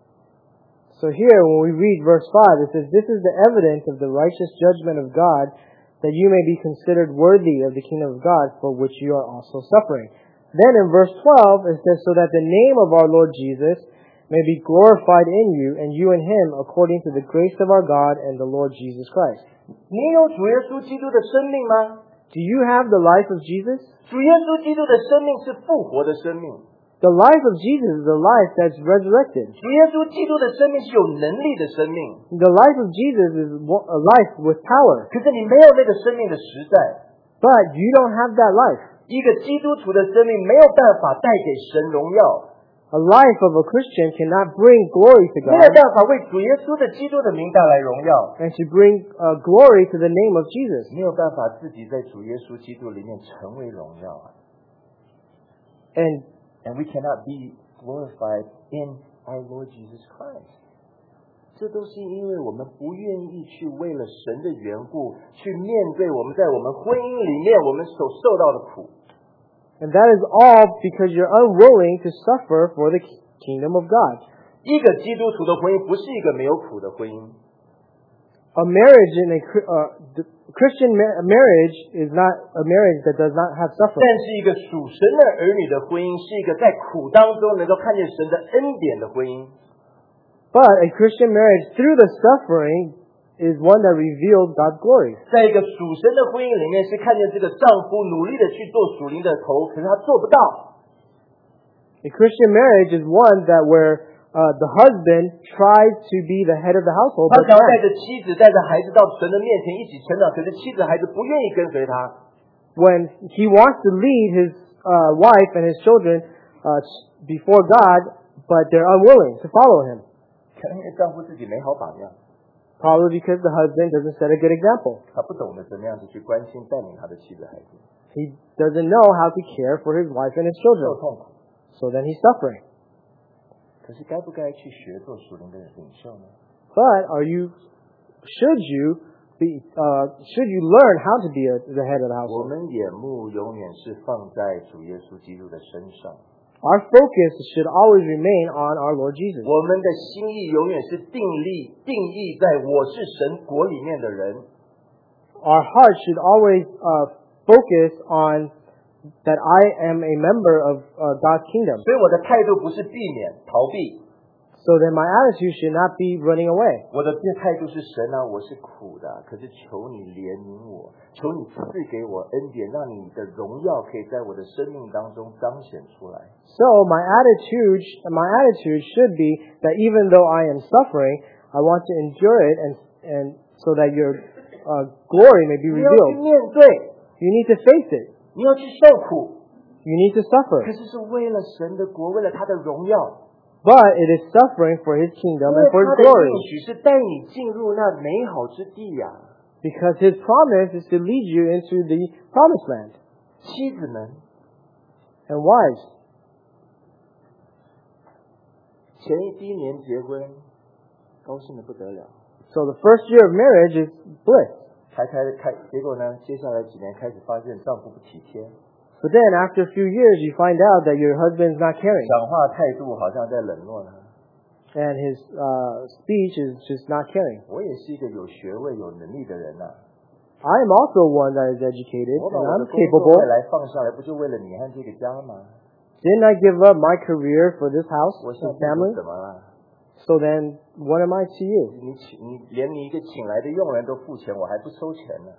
B: So here, when we read verse five, it says, "This is the evidence of the righteous judgment of God, that you may be considered worthy of the kingdom of God, for which you are also suffering." Then in verse twelve, it says, "So that the name of our Lord Jesus may be glorified in you, and you in him, according to the grace of our God and the Lord Jesus Christ."
A: 你有主耶稣基督的生命吗？
B: Do you have the life of Jesus?
A: 主耶稣基督的生命是复活的生命。
B: The life of Jesus is a life that's resurrected.
A: 主耶稣基督的生命是有能力的生命，
B: The life of Jesus is a life with power.
A: 可是你没有那个生命的实在。
B: But you don't have that life.
A: 一个基督徒的生命没有办法带给神荣耀，
B: A life of a Christian cannot bring glory to
A: 没有
B: God
A: 办法为主耶稣的基督的名带来荣耀，
B: and to bring uh, glory to the name of Jesus.
A: 没有办法自己在主耶稣基督里面成为荣耀啊。
B: And
A: And we cannot be glorified in our Lord Jesus Christ. 这都是因为我们不愿意去为了神的缘故，去面对我们在我们婚姻里面我们所受到的苦。
B: and that is all because you're unwilling to suffer for the kingdom of God.
A: 一个基督徒的婚姻不是一个没有苦的婚姻。
B: A marriage in a Chri- uh, the Christian ma- marriage is not a marriage that does not have
A: 但
B: suffering.
A: 是一个属神的儿女的婚姻，是一个在苦当中能够看见神的恩典的婚姻。
B: But a Christian marriage through the suffering is one that reveals God's glory.
A: 在一个属神的婚姻里面，是看见这个丈夫努力的去做属灵的头，可是他做不到。
B: A Christian marriage is one that where uh, the husband tries to be the head of the household,
A: 他
B: but
A: 想要带
B: can't.
A: 着妻子、带着孩子到神的面前一起成长，可是妻子、孩子不愿意跟随他。
B: When he wants to lead his uh, wife and his children uh, before God, but they're unwilling to follow him.
A: 可能因为丈夫自己没好榜样，
B: Probably because the husband doesn't set a good example.
A: 他不懂得怎么样子去关心、带领他的妻子、孩子，
B: He doesn't know how to care for his wife and his
A: 受
B: children.
A: 痛苦。
B: So then he's suffering.
A: 可是该不该去学做属灵的领袖呢？
B: But are you, should you be, uh, should you learn how to be a, the head of the
A: 我
B: household?
A: 们眼目永远是放在主耶稣基督的身上，
B: Our focus should always remain on our Lord Jesus.
A: 我们的心意永远是定立、定义在我是神国里面的人。
B: Our heart should always uh, focus on that I am a member of uh, God's kingdom.
A: 所以我的态度不是避免、逃避，
B: So then my attitude should not be running away.
A: 我的态度是神啊，我是苦的，可是求你怜悯我，求你赐给我恩典，让你的荣耀可以在我的生命当中彰显出来。
B: So my attitude, my attitude should be that even though I am suffering, I want to endure it, and and so that your uh, glory may be
A: 你要去
B: revealed.
A: 面对，
B: You need to face it.
A: 你要去受苦，
B: You need to
A: 可
B: suffer.
A: 是是为了神的国，为了他的荣耀。
B: But it is suffering for His
A: 因
B: kingdom
A: 为
B: and for
A: 他
B: His
A: 的
B: glory.
A: 应许是带你进入那美好之地呀、
B: Because His promise is to lead you into the promised land.
A: 妻子们
B: And wives,
A: 前一第一年结婚，高兴的不得了，
B: so the first year of marriage is bliss.
A: 才开开，结果呢，接下来几年开始发现丈夫不体贴，
B: But then after a few years, you find out that your husband's not caring.
A: 讲话态度好像在冷落他。
B: And his uh, speech is just not caring.
A: 我也是一个有学位、有能力的人呐、
B: I am also one that is educated
A: 我把
B: and
A: 我
B: I'm
A: 的工作
B: capable.
A: 未来放下来，不就为了你和这个家吗？
B: Didn't I give up my career for this house
A: 我现
B: and
A: 在
B: family?
A: 怎么了？
B: So then, what am I to you?
A: 你请你连你一个请来的佣人都付钱，我还不收钱呢。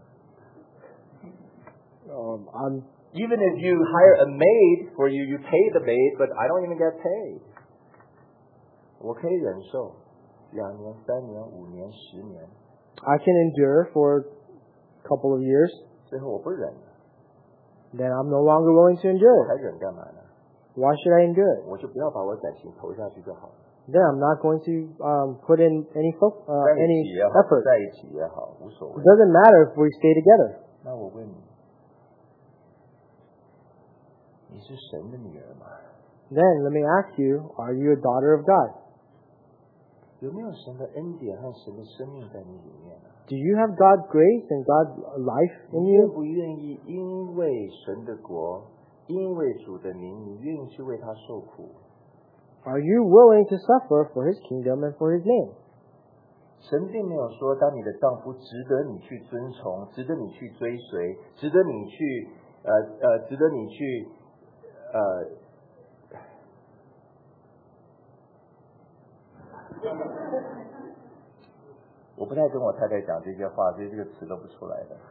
B: Um, I'm,
A: Even if you hire a maid for you, you pay the maid, but I don't even get paid. 我可以忍受两年、三年、五年、十年，
B: I can endure for a couple of years.
A: 最后我不忍了，
B: Then I'm no longer willing to
A: 我
B: endure
A: 还
B: it.
A: 忍干嘛呢？
B: Why should I endure it?
A: 我就不要把我感情投下去就好了。
B: Then I'm not going to um, put in any fo- uh,
A: 在一
B: any
A: 起也好，
B: effort.
A: 在一起也好，无所
B: It
A: 谓。
B: doesn't matter if we stay together.
A: 那我问你，你是神的女儿吗？
B: Then let me ask you, are you a daughter of God?
A: 有没有神的恩典和神的生命在你里面呢？
B: Do you have God's grace and God's life in
A: 你愿
B: you?
A: 不愿意因为神的国，因为主的名，你愿意去为他受苦？
B: Are you willing to suffer for His kingdom and for His name?
A: 神并没有说，当你的丈夫值得你去尊崇，值得你去追随，值得你去呃呃，值得你去呃。我不太跟我太太讲这些话，所以这个词都不出来的。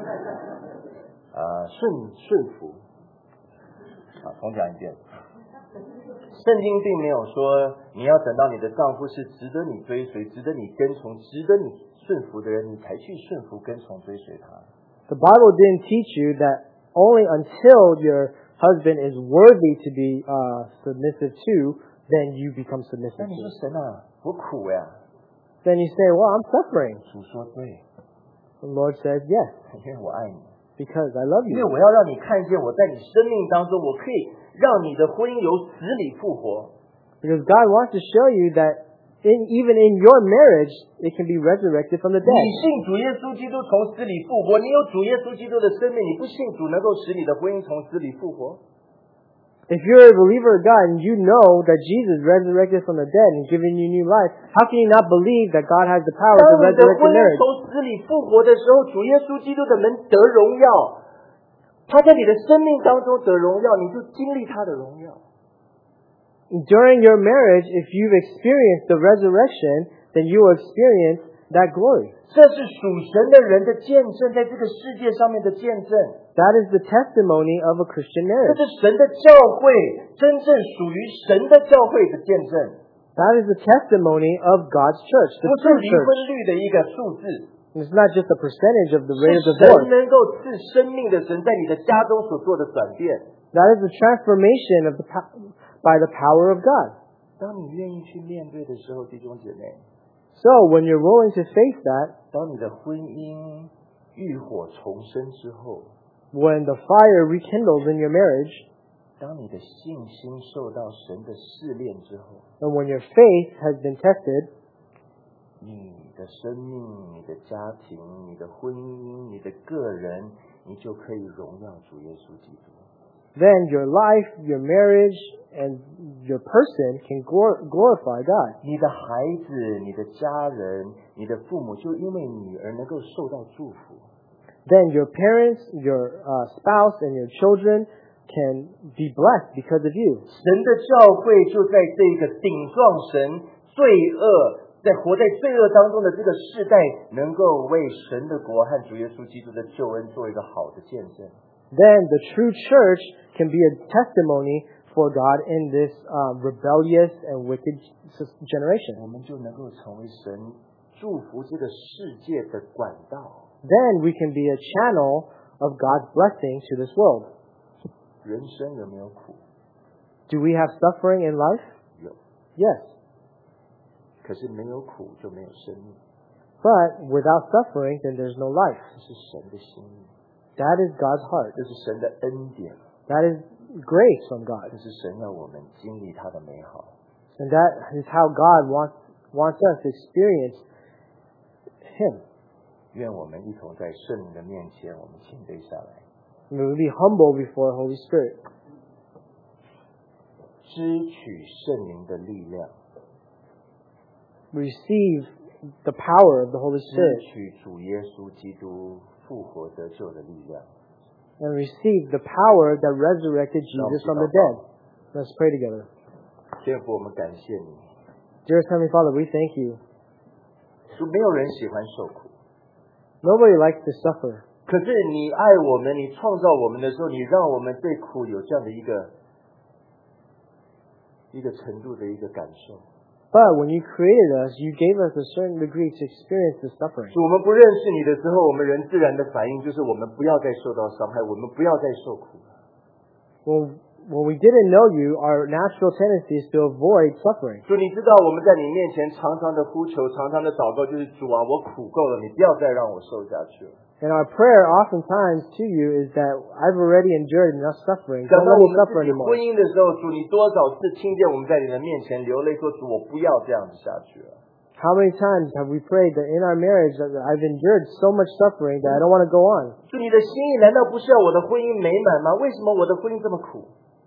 A: 啊、顺顺服。啊，重讲一遍。圣经并没有说你要等到你的丈夫是值得你追随、值得你跟从、值得你顺服的人，你才去顺服、跟从、追随他。
B: The Bible didn't teach you that only until your husband is worthy to be uh, submissive to, then you become
A: 那
B: submissive
A: 你说
B: to.
A: 神啊，我苦呀！
B: Then you say, well, I'm suffering.
A: 主说对，
B: The Lord says, yes,
A: 因为我爱你，
B: because I love
A: 因为
B: you.
A: 我要让你看见我在你生命当中，我可以让你的婚姻由死里复活。
B: Because God wants to show you that in, even in your marriage, it can be resurrected from the
A: 你
B: dead.
A: 信主耶稣基督从死里复活，你有主耶稣基督的生命，你不信主能够使你的婚姻从死里复活？
B: If you're a believer of God and you know that Jesus resurrected from the dead and given you new life, how can you not believe that God has the power
A: 当
B: to
A: 你的
B: resurrect
A: 婚
B: your
A: 姻
B: marriage?
A: 从死里复活的时候，主耶稣基督的门得荣耀，他在你的生命当中得荣耀，你就经历他的荣耀。
B: During your marriage, if you've experienced the resurrection, then you will experience that glory.
A: 这是属神的人的见证，在这个世界上面的见证。
B: That is the testimony of a Christian
A: 这
B: marriage.
A: 是神的教会，真正属于神的教会的见证，
B: That is the testimony of God's church,
A: 不
B: the
A: 是
B: true
A: 离婚
B: church.
A: 率的一个数字，
B: It's not just a percentage of the rate of
A: 是
B: divorce.
A: 神能够赐生命的神在你的家中所做的转变。
B: That is the transformation of the po- by the power of God.
A: 当你愿意去面对的时候，弟兄姐妹，
B: So when you're willing to face that,
A: 当你的婚姻浴火重生之后，
B: when the fire rekindles in your marriage,
A: 当你的信心受到神的试炼之后，
B: and when your faith has been tested,
A: 你的生命、你的家庭、你的婚姻、你的个人，你就可以荣耀主耶稣基督。
B: then your life, your marriage, and your person can glor- glorify God.
A: 你的孩子、你的家人、你的父母，就因为你而能够受到祝福。
B: then your parents, your uh, spouse, and your children can be blessed because of you.
A: 神的教会就在这个顶撞神、罪恶，在活在罪恶当中的这个世代，能够为神的国和主耶稣基督的救恩做一个好的见证。
B: Then the true church can be a testimony for God in this uh, rebellious and wicked generation.
A: 我们就能够成为神祝福这个世界的管道。
B: Then we can be a channel of God's blessing to this world.
A: 人生有没有苦？
B: Do we have suffering in life?
A: 有。
B: Yes.
A: 可是没有苦就没有生命。
B: But without suffering, then there's no life.
A: 这是神的心意，
B: That is God's heart.
A: 这是神的恩典，
B: That is grace from God.
A: 这是神要我们经历他的美好。
B: And that is how God wants, wants us to experience Him.
A: 愿我们一同在圣灵的面前，我们谦卑下来，
B: We will be humble before Holy Spirit.
A: 支取圣灵的力量，
B: Receive the power of the Holy
A: 支
B: Spirit.
A: 取主耶稣基督复活得救的力量。
B: And receive the power that resurrected Jesus from the dead. Let's pray together.
A: 天父，我们感谢你。
B: Dearest Heavenly Father, we thank you.
A: 主，没有人喜欢受苦，
B: Nobody likes to suffer.
A: 可是你爱我们，你创造我们的时候，你让我们对苦有这样的一个一个程度的一个感受。
B: But when you created us, you gave us a certain degree to experience the suffering.
A: 主，我们不认识你的时候，我们人自然的反应就是我们不要再受到伤害，我们不要再受苦了。
B: When, when we didn't know you, our natural tendency is to avoid suffering.
A: 主，你知道我们在你面前常常的呼求，常常的祷告，就是主啊，我苦够了，你不要再让我受下去了。
B: And our prayer oftentimes to you is that I've already endured enough suffering.
A: 讲
B: Don't
A: 到
B: let
A: 我
B: me
A: 们
B: suffer
A: 自己
B: anymore.
A: 婚姻的时候，主，你多少次听见我们在你的面前流泪，说主，我不要这样子下去了。
B: How many times have we prayed that in our marriage that I've endured so much suffering that I don't want to go on?
A: 主，你的心意难道不是要我的婚姻美满吗？为什么我的婚姻这么苦？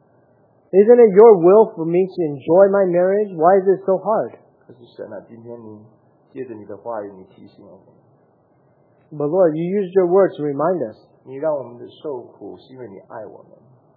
B: Isn't it your will for me to enjoy my marriage? Why is it so hard?
A: 可是神啊，今天你借着你的话语，你提醒我们，
B: But Lord, you used your word to remind us.
A: 你让我们的受苦是因为你爱我们。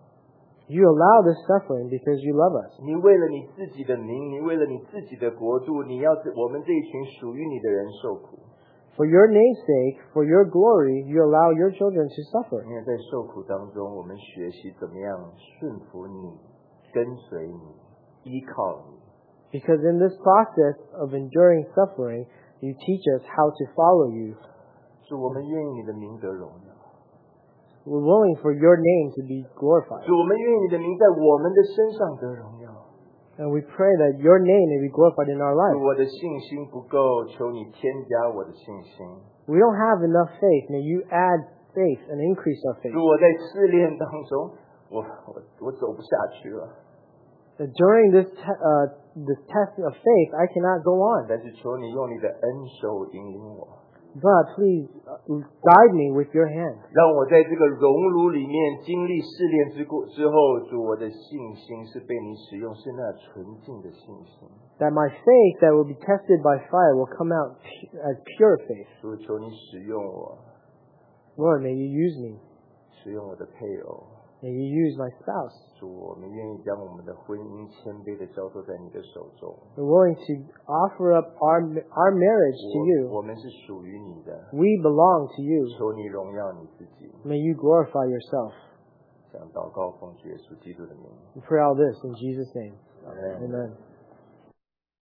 B: You allow this suffering because you love us.
A: 你为了你自己的名，你为了你自己的国度，你要我们这一群属于你的人受苦。
B: For your name's sake, for your glory, you allow your children to suffer.
A: 因为在受苦当中，我们学习怎么样顺服你、跟随你、依靠你。
B: Because in this process of enduring suffering, you teach us how to follow you.
A: 主，我们愿意你的名得荣耀。
B: We're willing for your name to be glorified.
A: 主，我们愿意你的名在我们的身上得荣耀。
B: And we pray that your name may be glorified in our
A: 主，
B: lives.
A: 我的信心不够，求你添加我的信心。
B: We don't have enough faith. May you add faith and increase our faith.
A: 主，我在试炼当中，我我我走不下去了。
B: That during this te- uh, this test of faith, I cannot go on.
A: 但是求你用你的恩手引领我，
B: But please uh, guide me with your hand.
A: 让我在这个熔炉里面经历试炼之过之后，主，我的信心是被你使用，是那纯净的信心。
B: That my faith that will be tested by fire will come out pu- as pure faith.
A: 主，求你使用我，
B: Lord, may you use me.
A: 使用我的配偶。
B: May you use my spouse.
A: 主，我们愿意将我们的婚姻谦卑的交托在你的手中。
B: We're willing to offer up our our marriage to
A: 我
B: you.
A: 我们是属于你的，
B: We belong to you.
A: 求你荣耀你自己。
B: May you glorify yourself.
A: 这样祷告奉主耶稣基督的名，
B: We pray all this in Jesus' name.
A: 阿门。
B: Amen.